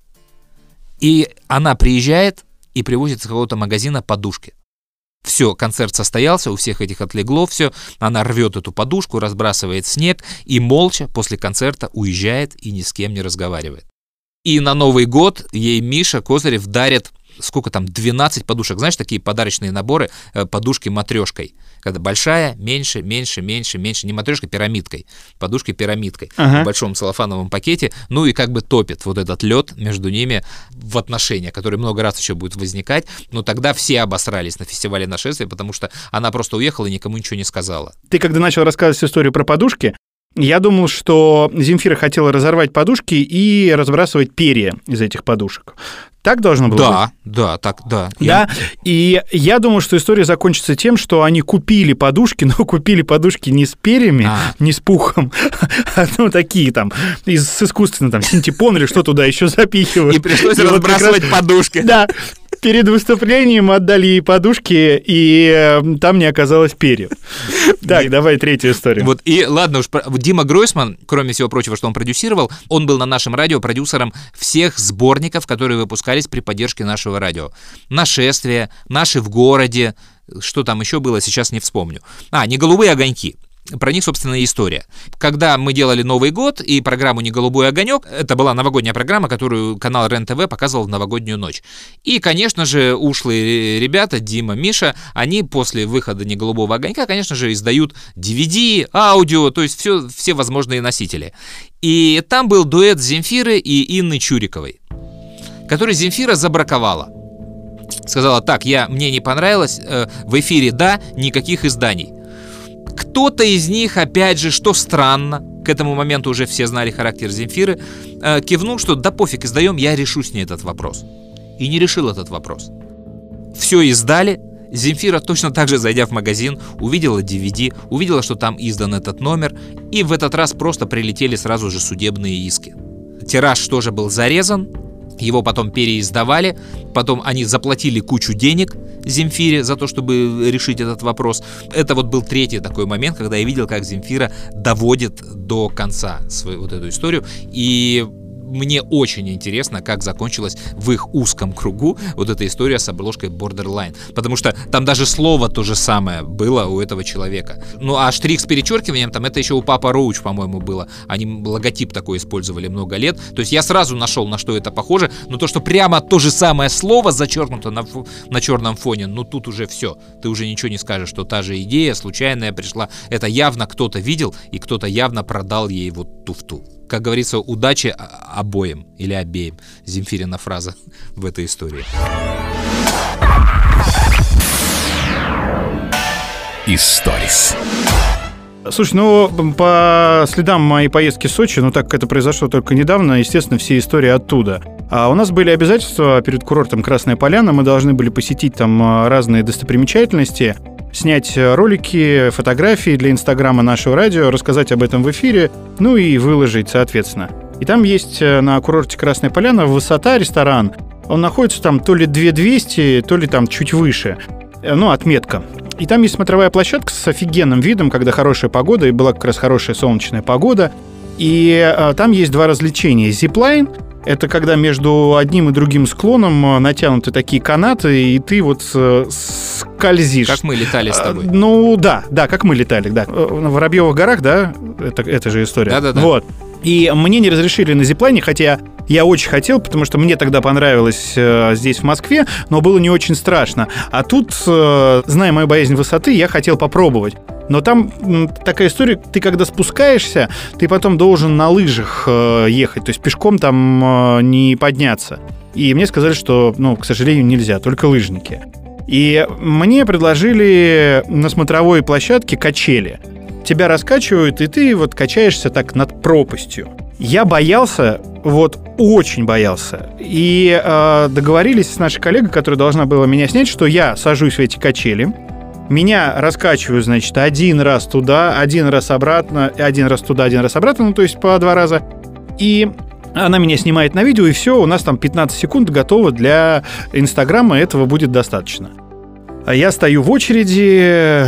И она приезжает и привозит из какого-то магазина подушки. Все, концерт состоялся, у всех этих отлегло все, она рвет эту подушку, разбрасывает снег и молча после концерта уезжает и ни с кем не разговаривает. И на Новый год ей Миша Козырев дарит, сколько там, двенадцать подушек. Знаешь, такие подарочные наборы, подушки матрешкой. Когда большая, меньше, меньше, меньше, меньше. Не матрешкой, пирамидкой. Подушкой пирамидкой. Ага. В большом целлофановом пакете. Ну и как бы топит вот этот лед между ними в отношениях, который много раз еще будет возникать. Но тогда все обосрались на фестивале нашествия, потому что она просто уехала и никому ничего не сказала. Ты когда начал рассказывать историю про подушки, я думал, что Земфира хотела разорвать подушки и разбрасывать перья из этих подушек. Так должно было да, быть? Да, так, да. Да, я... и я думал, что история закончится тем, что они купили подушки, но купили подушки не с перьями, а. не с пухом, а ну такие там, из, с искусственным там синтепон или что туда еще запихивают. И пришлось и разбрасывать вот раз... подушки. Да. Перед выступлением отдали ей подушки, и там не оказалось перьев. Так, давай третью историю. Вот, и ладно уж, Дима Гройсман, кроме всего прочего, что он продюсировал, он был на нашем радио продюсером всех сборников, которые выпускались при поддержке нашего радио. «Нашествие», «Наши в городе», что там еще было, сейчас не вспомню. А, «Не голубые огоньки». Про них, собственно, и история. Когда мы делали Новый год и программу «Не голубой огонек», это была новогодняя программа, которую канал РЕН-ТВ показывал в новогоднюю ночь. И, конечно же, ушлые ребята, Дима, Миша, они после выхода «Не голубого огонька», конечно же, издают ди ви ди, аудио, то есть все, все возможные носители. И там был дуэт Земфиры и Инны Чуриковой, который Земфира забраковала. Сказала, так, я, мне не понравилось, э, в эфире да, никаких изданий. Кто-то из них, опять же, что странно, к этому моменту уже все знали характер Земфиры, э, кивнул, что да пофиг, издаем, я решу с ней этот вопрос. И не решил этот вопрос. Все издали, Земфира точно так же, зайдя в магазин, увидела ди ви ди, увидела, что там издан этот номер, и в этот раз просто прилетели сразу же судебные иски. Тираж тоже был зарезан, его потом переиздавали, потом они заплатили кучу денег Земфире за то, чтобы решить этот вопрос. Это вот был третий такой момент, когда я видел, как Земфира доводит до конца свою вот эту историю, и мне очень интересно, как закончилась в их узком кругу вот эта история с обложкой Borderline. Потому что там даже слово то же самое было у этого человека. Ну а штрих с перечеркиванием, там это еще у Папа Роуч, по-моему, было. Они логотип такой использовали много лет. То есть я сразу нашел, на что это похоже. Но то, что прямо то же самое слово зачеркнуто на, фу- на черном фоне, ну тут уже все. Ты уже ничего не скажешь, что та же идея случайная пришла. Это явно кто-то видел, и кто-то явно продал ей вот туфту. Как говорится, удачи обоим или обеим. Земфирина фраза в этой истории. Историс. Слушай, ну, по следам моей поездки в Сочи, ну, так как это произошло только недавно, естественно, все истории оттуда. А у нас были обязательства перед курортом Красная Поляна, мы должны были посетить там разные достопримечательности, снять ролики, фотографии для Инстаграма нашего радио, рассказать об этом в эфире, ну и выложить, соответственно. И там есть на курорте Красная Поляна «Высота» ресторан. Он находится там то ли две тысячи двести, то ли там чуть выше. Ну, отметка. И там есть смотровая площадка с офигенным видом, когда хорошая погода, и была как раз хорошая солнечная погода. И а, там есть два развлечения. Зиплайн — это когда между одним и другим склоном натянуты такие канаты, и ты вот э, скользишь. Как мы летали с тобой. А, ну, да, да, как мы летали, да. В Воробьевых горах, да, это, это же история. Да-да-да. Вот. И мне не разрешили на зиплайне, хотя я очень хотел, потому что мне тогда понравилось э, здесь, в Москве, но было не очень страшно. А тут, э, зная мою боязнь высоты, я хотел попробовать. Но там м, такая история, ты когда спускаешься, ты потом должен на лыжах э, ехать, то есть пешком там э, не подняться. И мне сказали, что, ну, к сожалению, нельзя, только лыжники. И мне предложили на смотровой площадке качели. Тебя раскачивают, и ты вот качаешься так над пропастью. Я боялся, вот очень боялся. И э, договорились с нашей коллегой, которая должна была меня снять, что я сажусь в эти качели, меня раскачивают, значит, один раз туда, один раз обратно, один раз туда, один раз обратно, ну, то есть по два раза. И она меня снимает на видео, и все, у нас там пятнадцать секунд готово для Инстаграма, этого будет достаточно. Я стою в очереди,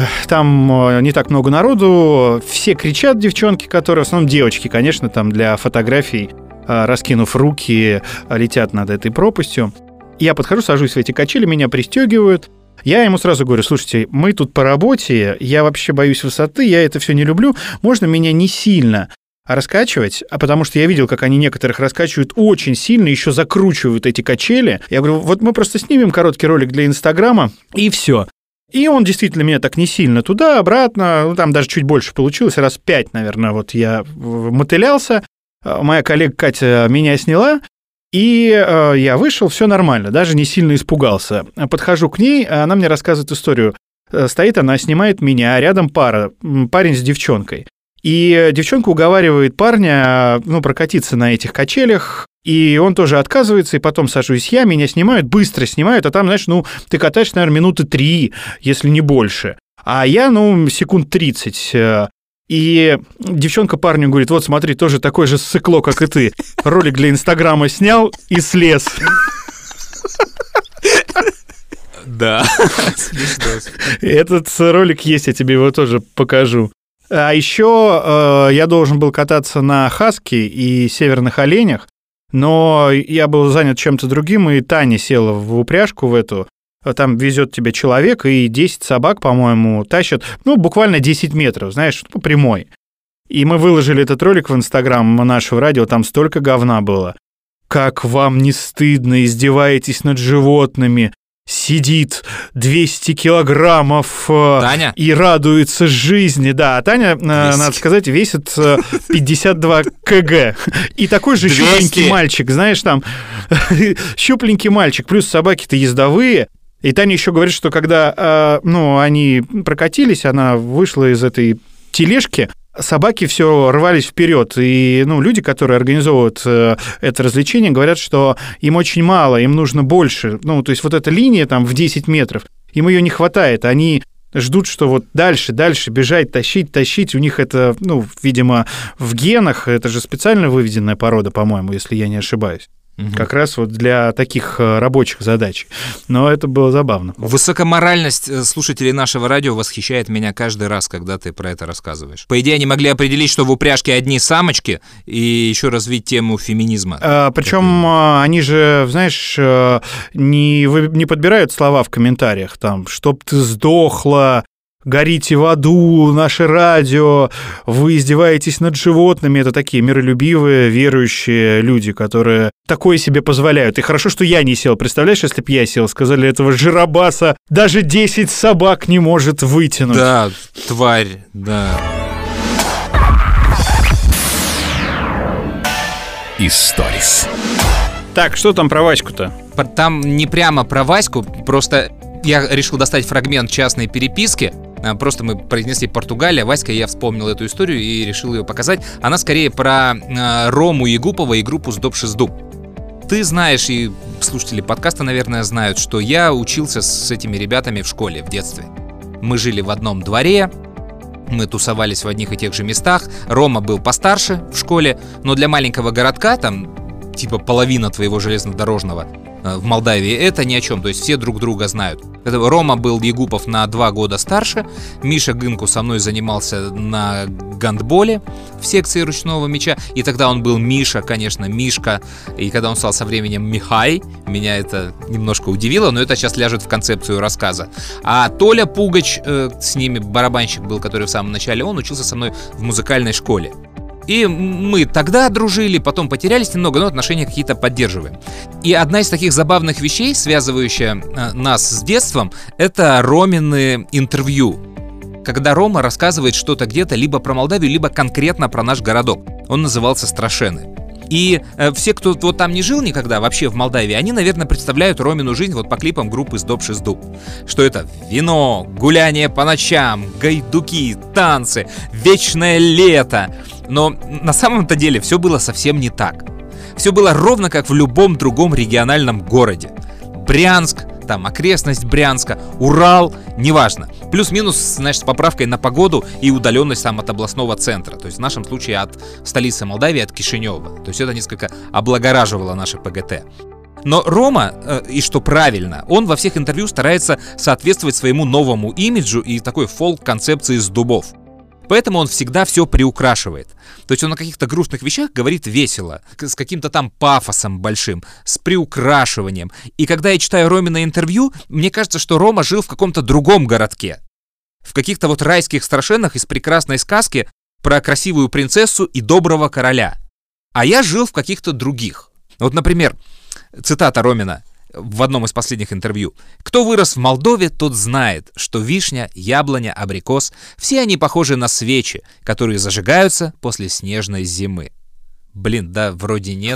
там не так много народу, все кричат, девчонки, которые, в основном девочки, конечно, там для фотографий, раскинув руки, летят над этой пропастью. Я подхожу, сажусь в эти качели, меня пристегивают. Я ему сразу говорю: слушайте, мы тут по работе, я вообще боюсь высоты, я это все не люблю, можно меня не сильно раскачивать, а потому что я видел, как они некоторых раскачивают очень сильно, еще закручивают эти качели. Я говорю, вот мы просто снимем короткий ролик для Инстаграма, и все. И он действительно меня так не сильно туда, обратно, ну, там даже чуть больше получилось, раз пять, наверное, вот я мотылялся. Моя коллега Катя меня сняла, и э, я вышел, все нормально, даже не сильно испугался. Подхожу к ней, она мне рассказывает историю. Стоит она, снимает меня, а рядом пара, парень с девчонкой. И девчонка уговаривает парня, ну, прокатиться на этих качелях, и он тоже отказывается, и потом сажусь я, меня снимают, быстро снимают, а там, знаешь, ну, ты катаешься, наверное, минуты три, если не больше. А я, ну, секунд тридцать. И девчонка парню говорит: вот смотри, тоже такое же ссыкло, как и ты. Ролик для Инстаграма снял и слез. Да. Этот ролик есть, я тебе его тоже покажу. А еще э, я должен был кататься на хаске и северных оленях, но я был занят чем-то другим, и Таня села в упряжку в эту. Там везет тебя человек, и десять собак, по-моему, тащат, ну, буквально десять метров, знаешь, по прямой. И мы выложили этот ролик в Инстаграм нашего радио, там столько говна было. Как вам не стыдно, издеваетесь над животными? Сидит двести килограммов Таня? И радуется жизни. Да, а Таня, двести надо сказать, весит пятьдесят два килограмма. И такой же двести щупленький мальчик, знаешь, там, щупленький мальчик, плюс собаки-то ездовые. И Таня еще говорит, что когда, ну, они прокатились, она вышла из этой тележки, собаки все рвались вперед, и, ну, люди, которые организовывают э, это развлечение, говорят, что им очень мало, им нужно больше. Ну, то есть вот эта линия там в десять метров, им ее не хватает. Они ждут, что вот дальше, дальше бежать, тащить, тащить. У них это, ну, видимо, в генах. Это же специально выведенная порода, по-моему, если я не ошибаюсь. Угу. Как раз вот для таких рабочих задач. Но это было забавно. Высокоморальность слушателей нашего радио восхищает меня каждый раз, когда ты про это рассказываешь. По идее, они могли определить, что в упряжке одни самочки, и еще развить тему феминизма. А, причем это... они же, знаешь, не, не подбирают слова в комментариях, там, чтоб ты сдохла, горите в аду, наше радио, вы издеваетесь над животными. Это такие миролюбивые, верующие люди, которые такое себе позволяют. И хорошо, что я не сел. Представляешь, если бы я сел, сказали, этого жиробаса даже десять собак не может вытянуть. Да, тварь, да. Историс. Так, что там про Ваську-то? Там не прямо про Ваську, просто я решил достать фрагмент частной переписки. Просто мы произнесли Португалия, Васька, я вспомнил эту историю и решил ее показать. Она скорее про э, Рому Егупова и группу «Сдоб-Шиздуб». Ты знаешь, и слушатели подкаста, наверное, знают, что я учился с этими ребятами в школе в детстве. Мы жили в одном дворе, мы тусовались в одних и тех же местах. Рома был постарше в школе, но для маленького городка, там, типа половина твоего железнодорожного, в Молдавии, это ни о чем, то есть все друг друга знают. Рома был Егупов на два года старше, Миша Гынку со мной занимался на гандболе в секции ручного мяча, и тогда он был Миша, конечно, Мишка, и когда он стал со временем Михай, меня это немножко удивило, но это сейчас ляжет в концепцию рассказа. А Толя Пугач, э, с ними барабанщик был, который в самом начале, он учился со мной в музыкальной школе. И мы тогда дружили, потом потерялись немного, но отношения какие-то поддерживаем. И одна из таких забавных вещей, связывающая нас с детством, это Ромины интервью. Когда Рома рассказывает что-то где-то либо про Молдавию, либо конкретно про наш городок. Он назывался Страшены. И э, все, кто вот там не жил никогда вообще в Молдавии, они, наверное, представляют Ромину жизнь вот по клипам группы «Сдоб-Шиздуб». Что это вино, гуляние по ночам, гайдуки, танцы, вечное лето. Но на самом-то деле все было совсем не так. Все было ровно как в любом другом региональном городе. Брянск, там окрестность Брянска, Урал, неважно. Плюс-минус, значит, с поправкой на погоду и удаленность там от областного центра. То есть в нашем случае от столицы Молдавии, от Кишинева. То есть это несколько облагораживало наше ПГТ. Но Рома, э, и что правильно, он во всех интервью старается соответствовать своему новому имиджу и такой фолк-концепции с дубов. Поэтому он всегда все приукрашивает. То есть он о каких-то грустных вещах говорит весело, с каким-то там пафосом большим, с приукрашиванием. И когда я читаю Ромина интервью, мне кажется, что Рома жил в каком-то другом городке. В каких-то вот райских страшенах из прекрасной сказки про красивую принцессу и доброго короля. А я жил в каких-то других. Вот, например, цитата Ромина в одном из последних интервью. «Кто вырос в Молдове, тот знает, что вишня, яблоня, абрикос – все они похожи на свечи, которые зажигаются после снежной зимы». Блин, да, вроде нет.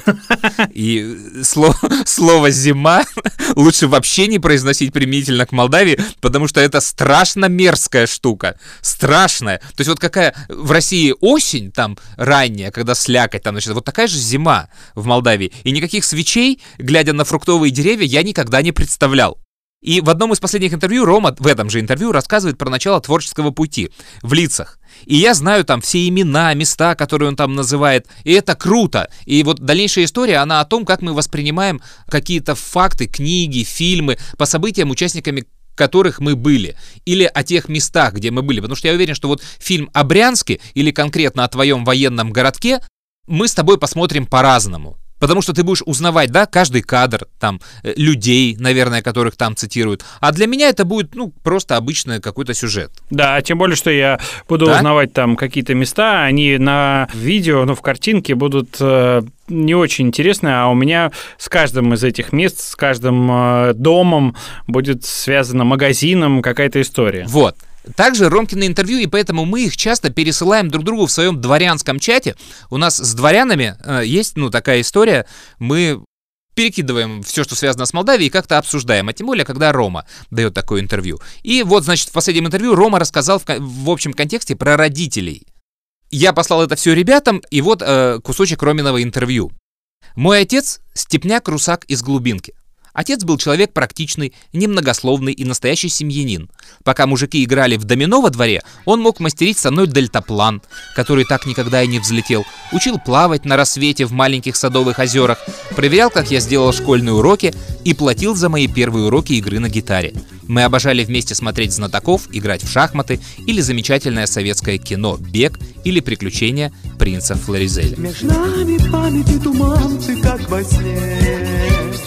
И слово, слово «зима» лучше вообще не произносить применительно к Молдавии, потому что это страшно мерзкая штука. Страшная. То есть вот какая в России осень, там, ранняя, когда слякоть, там, значит, вот такая же зима в Молдавии. И никаких свечей, глядя на фруктовые деревья, я никогда не представлял. И в одном из последних интервью Рома в этом же интервью рассказывает про начало творческого пути в Лицах. И я знаю там все имена, места, которые он там называет, и это круто. И вот дальнейшая история, она о том, как мы воспринимаем какие-то факты, книги, фильмы по событиям, участниками которых мы были, или о тех местах, где мы были. Потому что я уверен, что вот фильм о Брянске или конкретно о твоем военном городке мы с тобой посмотрим по-разному. Потому что ты будешь узнавать, да, каждый кадр, там, людей, наверное, которых там цитируют. А для меня это будет, ну, просто обычный какой-то сюжет. Да, тем более, что я буду да? узнавать там какие-то места, они на видео, ну, в картинке будут э, не очень интересны, а у меня с каждым из этих мест, с каждым э, домом будет связана магазином какая-то история. Вот. Также Ромкины интервью, и поэтому мы их часто пересылаем друг другу в своем дворянском чате. У нас с дворянами э, есть, ну, такая история. Мы перекидываем все, что связано с Молдавией, и как-то обсуждаем. А тем более, когда Рома дает такое интервью. И вот, значит, в последнем интервью Рома рассказал в, в общем контексте про родителей. Я послал это все ребятам, и вот э, кусочек Роминого интервью. «Мой отец – степняк-русак из глубинки. Отец был человек практичный, немногословный и настоящий семьянин. Пока мужики играли в домино во дворе, он мог мастерить со мной дельтаплан, который так никогда и не взлетел, учил плавать на рассвете в маленьких садовых озерах, проверял, как я сделал школьные уроки и платил за мои первые уроки игры на гитаре. Мы обожали вместе смотреть знатоков, играть в шахматы или замечательное советское кино «Бег» или «Приключения принца Флоризеля». Между нами память и туман, ты как во сне.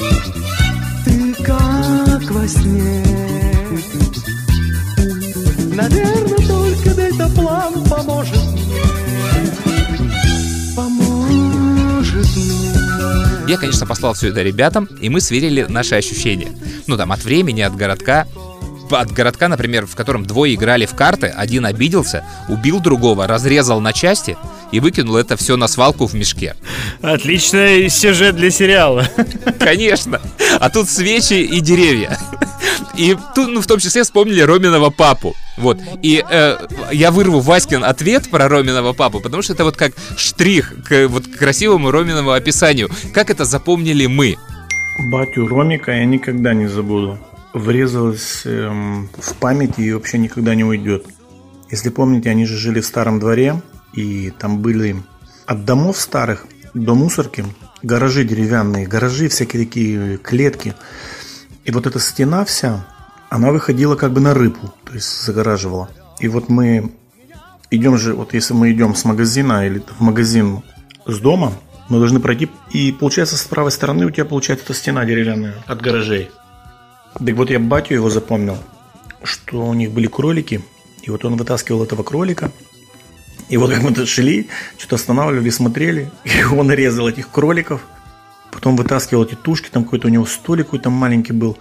Как во сне. Наверное, только дельтаплан поможет мне. Поможет мне. Я, конечно, послал все это ребятам, и мы сверили наши ощущения. Ну, там, от времени, от городка. От городка, например, в котором двое играли в карты, один обиделся, убил другого, разрезал на части и выкинул это все на свалку в мешке. Отличный сюжет для сериала. Конечно. А тут свечи и деревья. И тут, ну, в том числе вспомнили Роминого папу. Вот. И э, я вырву Васькин ответ про Роминого папу, потому что это вот как штрих к вот к красивому Роминому описанию. Как это запомнили мы? Батю Ромика я никогда не забуду. Врезалось эм, в память и вообще никогда не уйдет. Если помните, они же жили в старом дворе, и там были от домов старых до мусорки гаражи деревянные, гаражи, всякие такие клетки. И вот эта стена вся, она выходила как бы на рыбу, то есть загораживала. И вот мы идем же, вот если мы идем с магазина или в магазин с дома, мы должны пройти, и получается с правой стороны у тебя получается эта стена деревянная от гаражей. Так вот я батю его запомнил, что у них были кролики, и вот он вытаскивал этого кролика. И вот как мы шли, что-то останавливали, смотрели, и он резал этих кроликов. Потом вытаскивал эти тушки, там какой-то у него столик какой-то маленький был.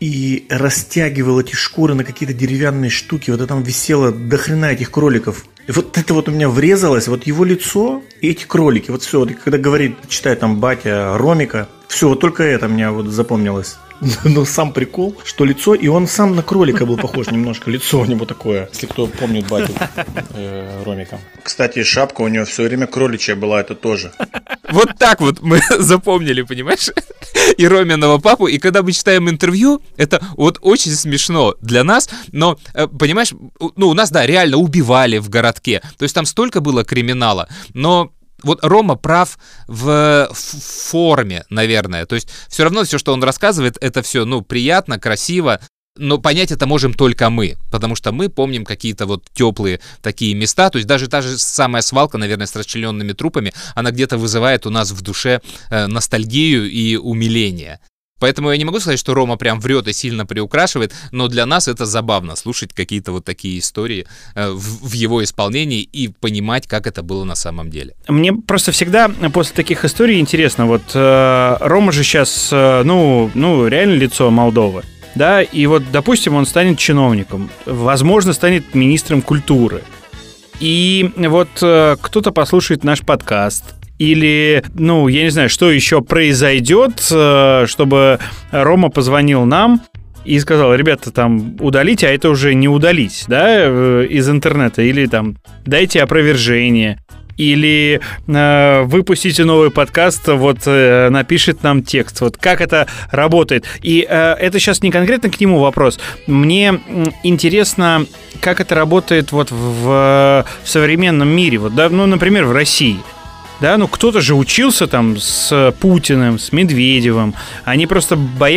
И растягивал эти шкуры на какие-то деревянные штуки. Вот это там висело до хрена этих кроликов. И вот это вот у меня врезалось, вот его лицо и эти кролики. Вот все, вот когда говорит, читает там батя Ромика, все, вот только это мне вот запомнилось. Но сам прикол, что лицо, и он сам на кролика был похож немножко, лицо у него такое, если кто помнит батю э, Ромика. Кстати, шапка у него все время кроличья была, это тоже. Вот так вот мы запомнили, понимаешь, и Роминого папу, и когда мы читаем интервью, это вот очень смешно для нас, но, понимаешь, ну, у нас, да, реально убивали в городке, то есть там столько было криминала, но... Вот Рома прав в, в форме, наверное. То есть все равно все, что он рассказывает, это все, ну, приятно, красиво. Но понять это можем только мы, потому что мы помним какие-то вот теплые такие места. То есть даже та же самая свалка, наверное, с расчлененными трупами, она где-то вызывает у нас в душе э, ностальгию и умиление. Поэтому я не могу сказать, что Рома прям врет и сильно приукрашивает, но для нас это забавно слушать какие-то вот такие истории э, в, в его исполнении и понимать, как это было на самом деле. Мне просто всегда после таких историй интересно, вот э, Рома же сейчас, э, ну, ну, реально лицо Молдовы, да, и вот, допустим, он станет чиновником, возможно, станет министром культуры, и вот э, кто-то послушает наш подкаст, или, ну, я не знаю, что еще произойдет, чтобы Рома позвонил нам и сказал: ребята, там, удалите, а это уже не удалить, да, из интернета, или там, дайте опровержение, или э, выпустите новый подкаст, вот э, напишет нам текст, вот как это работает. И э, это сейчас не конкретно к нему вопрос. Мне интересно, как это работает вот в, в современном мире, вот, да, ну, например, в России. Да, ну кто-то же учился там с Путиным, с Медведевым. Они просто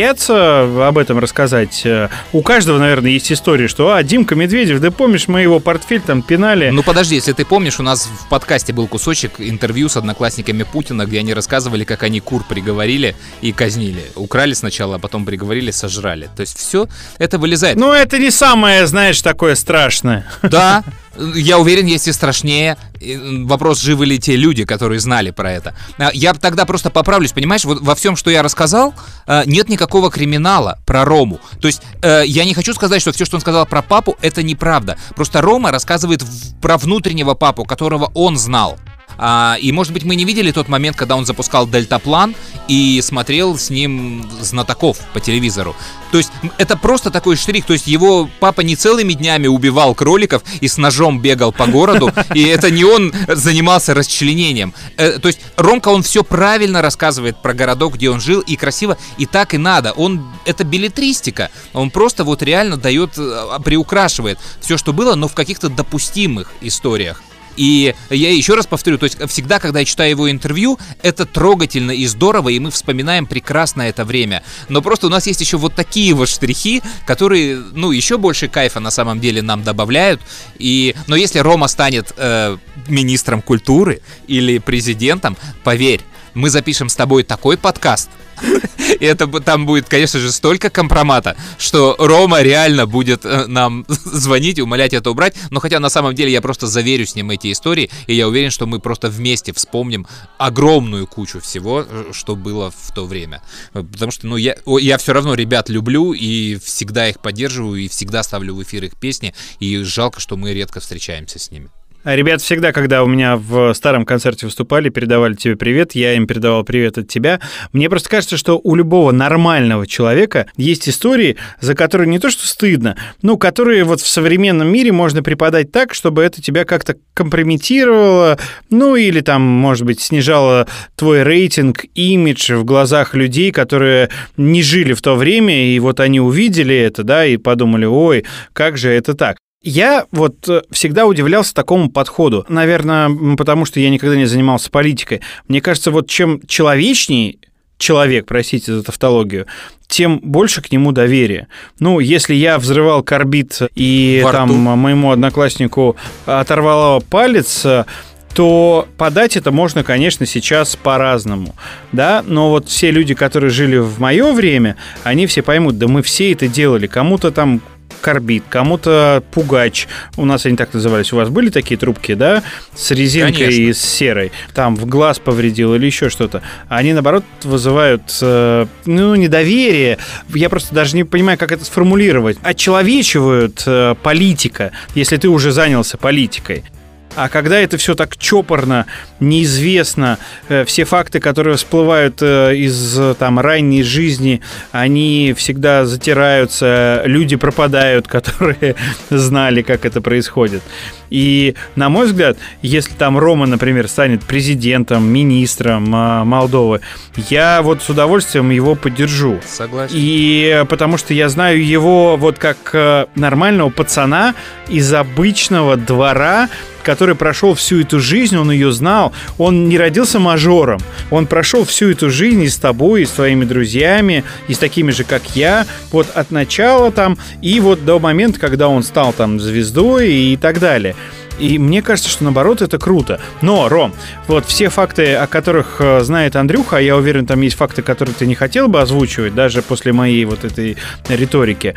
боятся об этом рассказать. У каждого, наверное, есть история, что а, Димка Медведев, да помнишь, мы его портфель там пинали. Ну подожди, если ты помнишь, у нас в подкасте был кусочек интервью с одноклассниками Путина, где они рассказывали, как они кур приговорили и казнили. Украли сначала, а потом приговорили, сожрали. То есть все это вылезает. Ну это не самое, знаешь, такое страшное. Да. Я уверен, есть и страшнее. Вопрос, живы ли те люди, которые знали про это. Я тогда просто поправлюсь, понимаешь, вот во всем, что я рассказал, нет никакого криминала про Рому. То есть я не хочу сказать, что все, что он сказал про папу, это неправда. Просто Рома рассказывает про внутреннего папу, которого он знал. А, и, может быть, мы не видели тот момент, когда он запускал дельтаплан и смотрел с ним знатоков по телевизору. То есть это просто такой штрих. То есть его папа не целыми днями убивал кроликов и с ножом бегал по городу, и это не он занимался расчленением. То есть Ромка, он все правильно рассказывает про городок, где он жил, и красиво, и так и надо. Он, это беллетристика. Он просто вот реально дает, приукрашивает все, что было, но в каких-то допустимых историях. И я еще раз повторю, то есть всегда, когда я читаю его интервью, это трогательно и здорово, и мы вспоминаем прекрасно это время. Но просто у нас есть еще вот такие вот штрихи, которые, ну, еще больше кайфа на самом деле нам добавляют. И, но если Рома станет э, министром культуры или президентом, поверь, мы запишем с тобой такой подкаст, и это там будет, конечно же, столько компромата, что Рома реально будет нам звонить и умолять это убрать. Но хотя на самом деле я просто заверю с ним эти истории, и я уверен, что мы просто вместе вспомним огромную кучу всего, что было в то время. Потому что, ну, я, я все равно ребят люблю и всегда их поддерживаю, и всегда ставлю в эфир их песни, и жалко, что мы редко встречаемся с ними. Ребят всегда, когда у меня в старом концерте выступали, передавали тебе привет, я им передавал привет от тебя. Мне просто кажется, что у любого нормального человека есть истории, за которые не то что стыдно, но которые вот в современном мире можно преподать так, чтобы это тебя как-то компрометировало, ну или там, может быть, снижало твой рейтинг, имидж в глазах людей, которые не жили в то время, и вот они увидели это, да, и подумали, ой, как же это так. Я вот всегда удивлялся такому подходу. Наверное, потому что я никогда не занимался политикой. Мне кажется, вот чем человечней человек, простите за тавтологию, тем больше к нему доверия. Ну, если я взрывал карбид и там моему однокласснику оторвало палец, то подать это можно, конечно, сейчас по-разному, да, но вот все люди, которые жили в мое время, они все поймут, да мы все это делали, кому-то там карбид, кому-то пугач. У нас они так назывались. У вас были такие трубки, да? С резинкой Конечно. И с серой. Там в глаз повредил или еще что-то. Они, наоборот, вызывают, э, ну, недоверие. Я просто даже не понимаю, как это сформулировать. Очеловечивают э, политика, если ты уже занялся политикой. А когда это все так чопорно, неизвестно, все факты, которые всплывают из там, ранней жизни, они всегда затираются, люди пропадают, которые знали, как это происходит. И, на мой взгляд, если там Рома, например, станет президентом, министром Молдовы, я вот с удовольствием его поддержу. Согласен. И потому что я знаю его вот как нормального пацана из обычного двора, который прошел всю эту жизнь, он ее знал, он не родился мажором, он прошел всю эту жизнь и с тобой, и с твоими друзьями, и с такими же, как я, вот от начала там, и вот до момента, когда он стал там звездой и так далее. И мне кажется, что наоборот это круто. Но, Ром, вот все факты, о которых знает Андрюха, а я уверен, там есть факты, которые ты не хотел бы озвучивать, даже после моей вот этой риторики,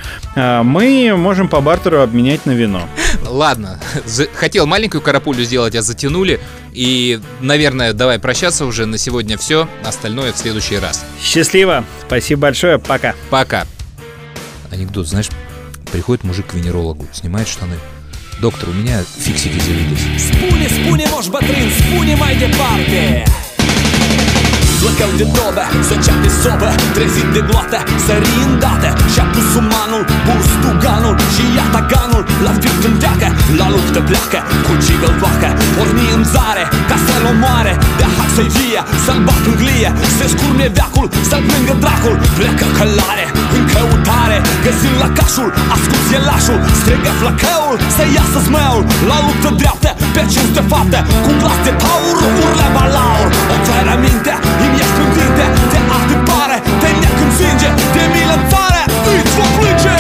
мы можем по бартеру обменять на вино. Ладно, хотел маленькую карапулю сделать, а затянули. И, наверное, давай прощаться уже. На сегодня все. Остальное в следующий раз. Счастливо. Спасибо большое. Пока. Пока. Анекдот, знаешь, приходит мужик к венерологу, снимает штаны. Доктор, у меня фиксики завелись. Spune, spune, moș bătrân, spune mai departe. Plăcău de tobe, să începe sobă, trezit de gloată, sări îndată. Și-a pus umanul, pus tuganul și ia taganul. La spirit întreagă, la luptă pleacă, cu cigăl toacă. Porni în zare, ca să-l omoare, de hac să-i vie, să-l bat în glie. Se scurme veacul, să-l plângă dracul. Pleacă călare, în căutare, găsind lăcașul, ascuns e lașul. Strigă flăcăul, să iasă zmeul, la luptă dreaptă, pe cinste fapte. Cu glas de taur, urle balaur. Oferă minte, îmi ești în tinte, te așteptare, te neac în sânge, de milă în țară, îți vom plânge.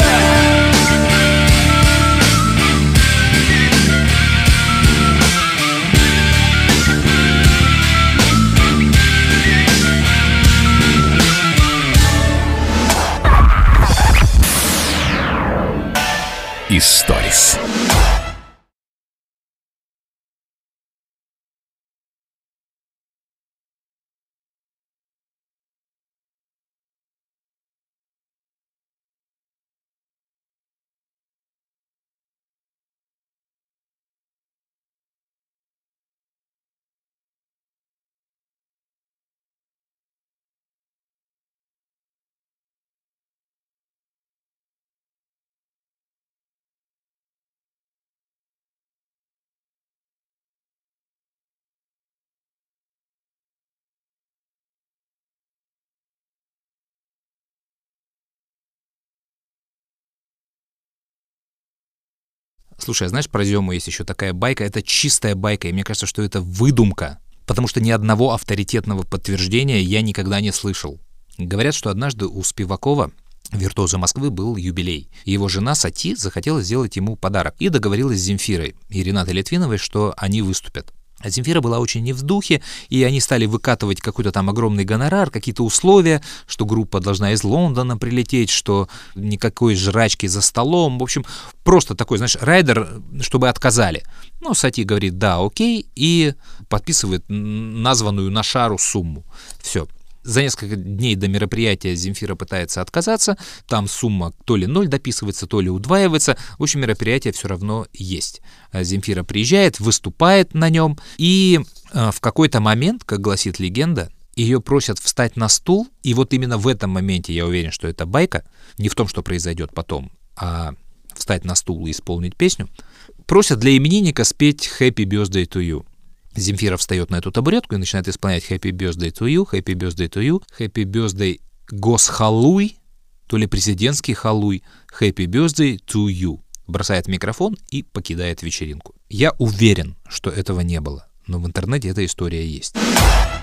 Историс. Слушай, а знаешь, про Зему есть еще такая байка, это чистая байка, и мне кажется, что это выдумка, потому что ни одного авторитетного подтверждения я никогда не слышал. Говорят, что однажды у Спивакова, виртуоза Москвы, был юбилей. Его жена Сати захотела сделать ему подарок и договорилась с Земфирой и Ренатой Литвиновой, что они выступят. А Земфира была очень не в духе, и они стали выкатывать какой-то там огромный гонорар, какие-то условия, что группа должна из Лондона прилететь, что никакой жрачки за столом. В общем, просто такой, знаешь, райдер, чтобы отказали. Ну, Сати говорит, да, окей, и подписывает названную на шару сумму. Все. За несколько дней до мероприятия Земфира пытается отказаться, там сумма то ли ноль дописывается, то ли удваивается, в общем, мероприятие все равно есть. Земфира приезжает, выступает на нем, и в какой-то момент, как гласит легенда, ее просят встать на стул, и вот именно в этом моменте, я уверен, что это байка, не в том, что произойдет потом, а встать на стул и исполнить песню, просят для именинника спеть «Happy Birthday to you». Земфира встает на эту табуретку и начинает исполнять «Happy Birthday to you», «Happy Birthday to you», «Happy Birthday Госхалуй», то ли президентский халуй, «Happy Birthday to you». Бросает микрофон и покидает вечеринку. Я уверен, что этого не было, но в интернете эта история есть.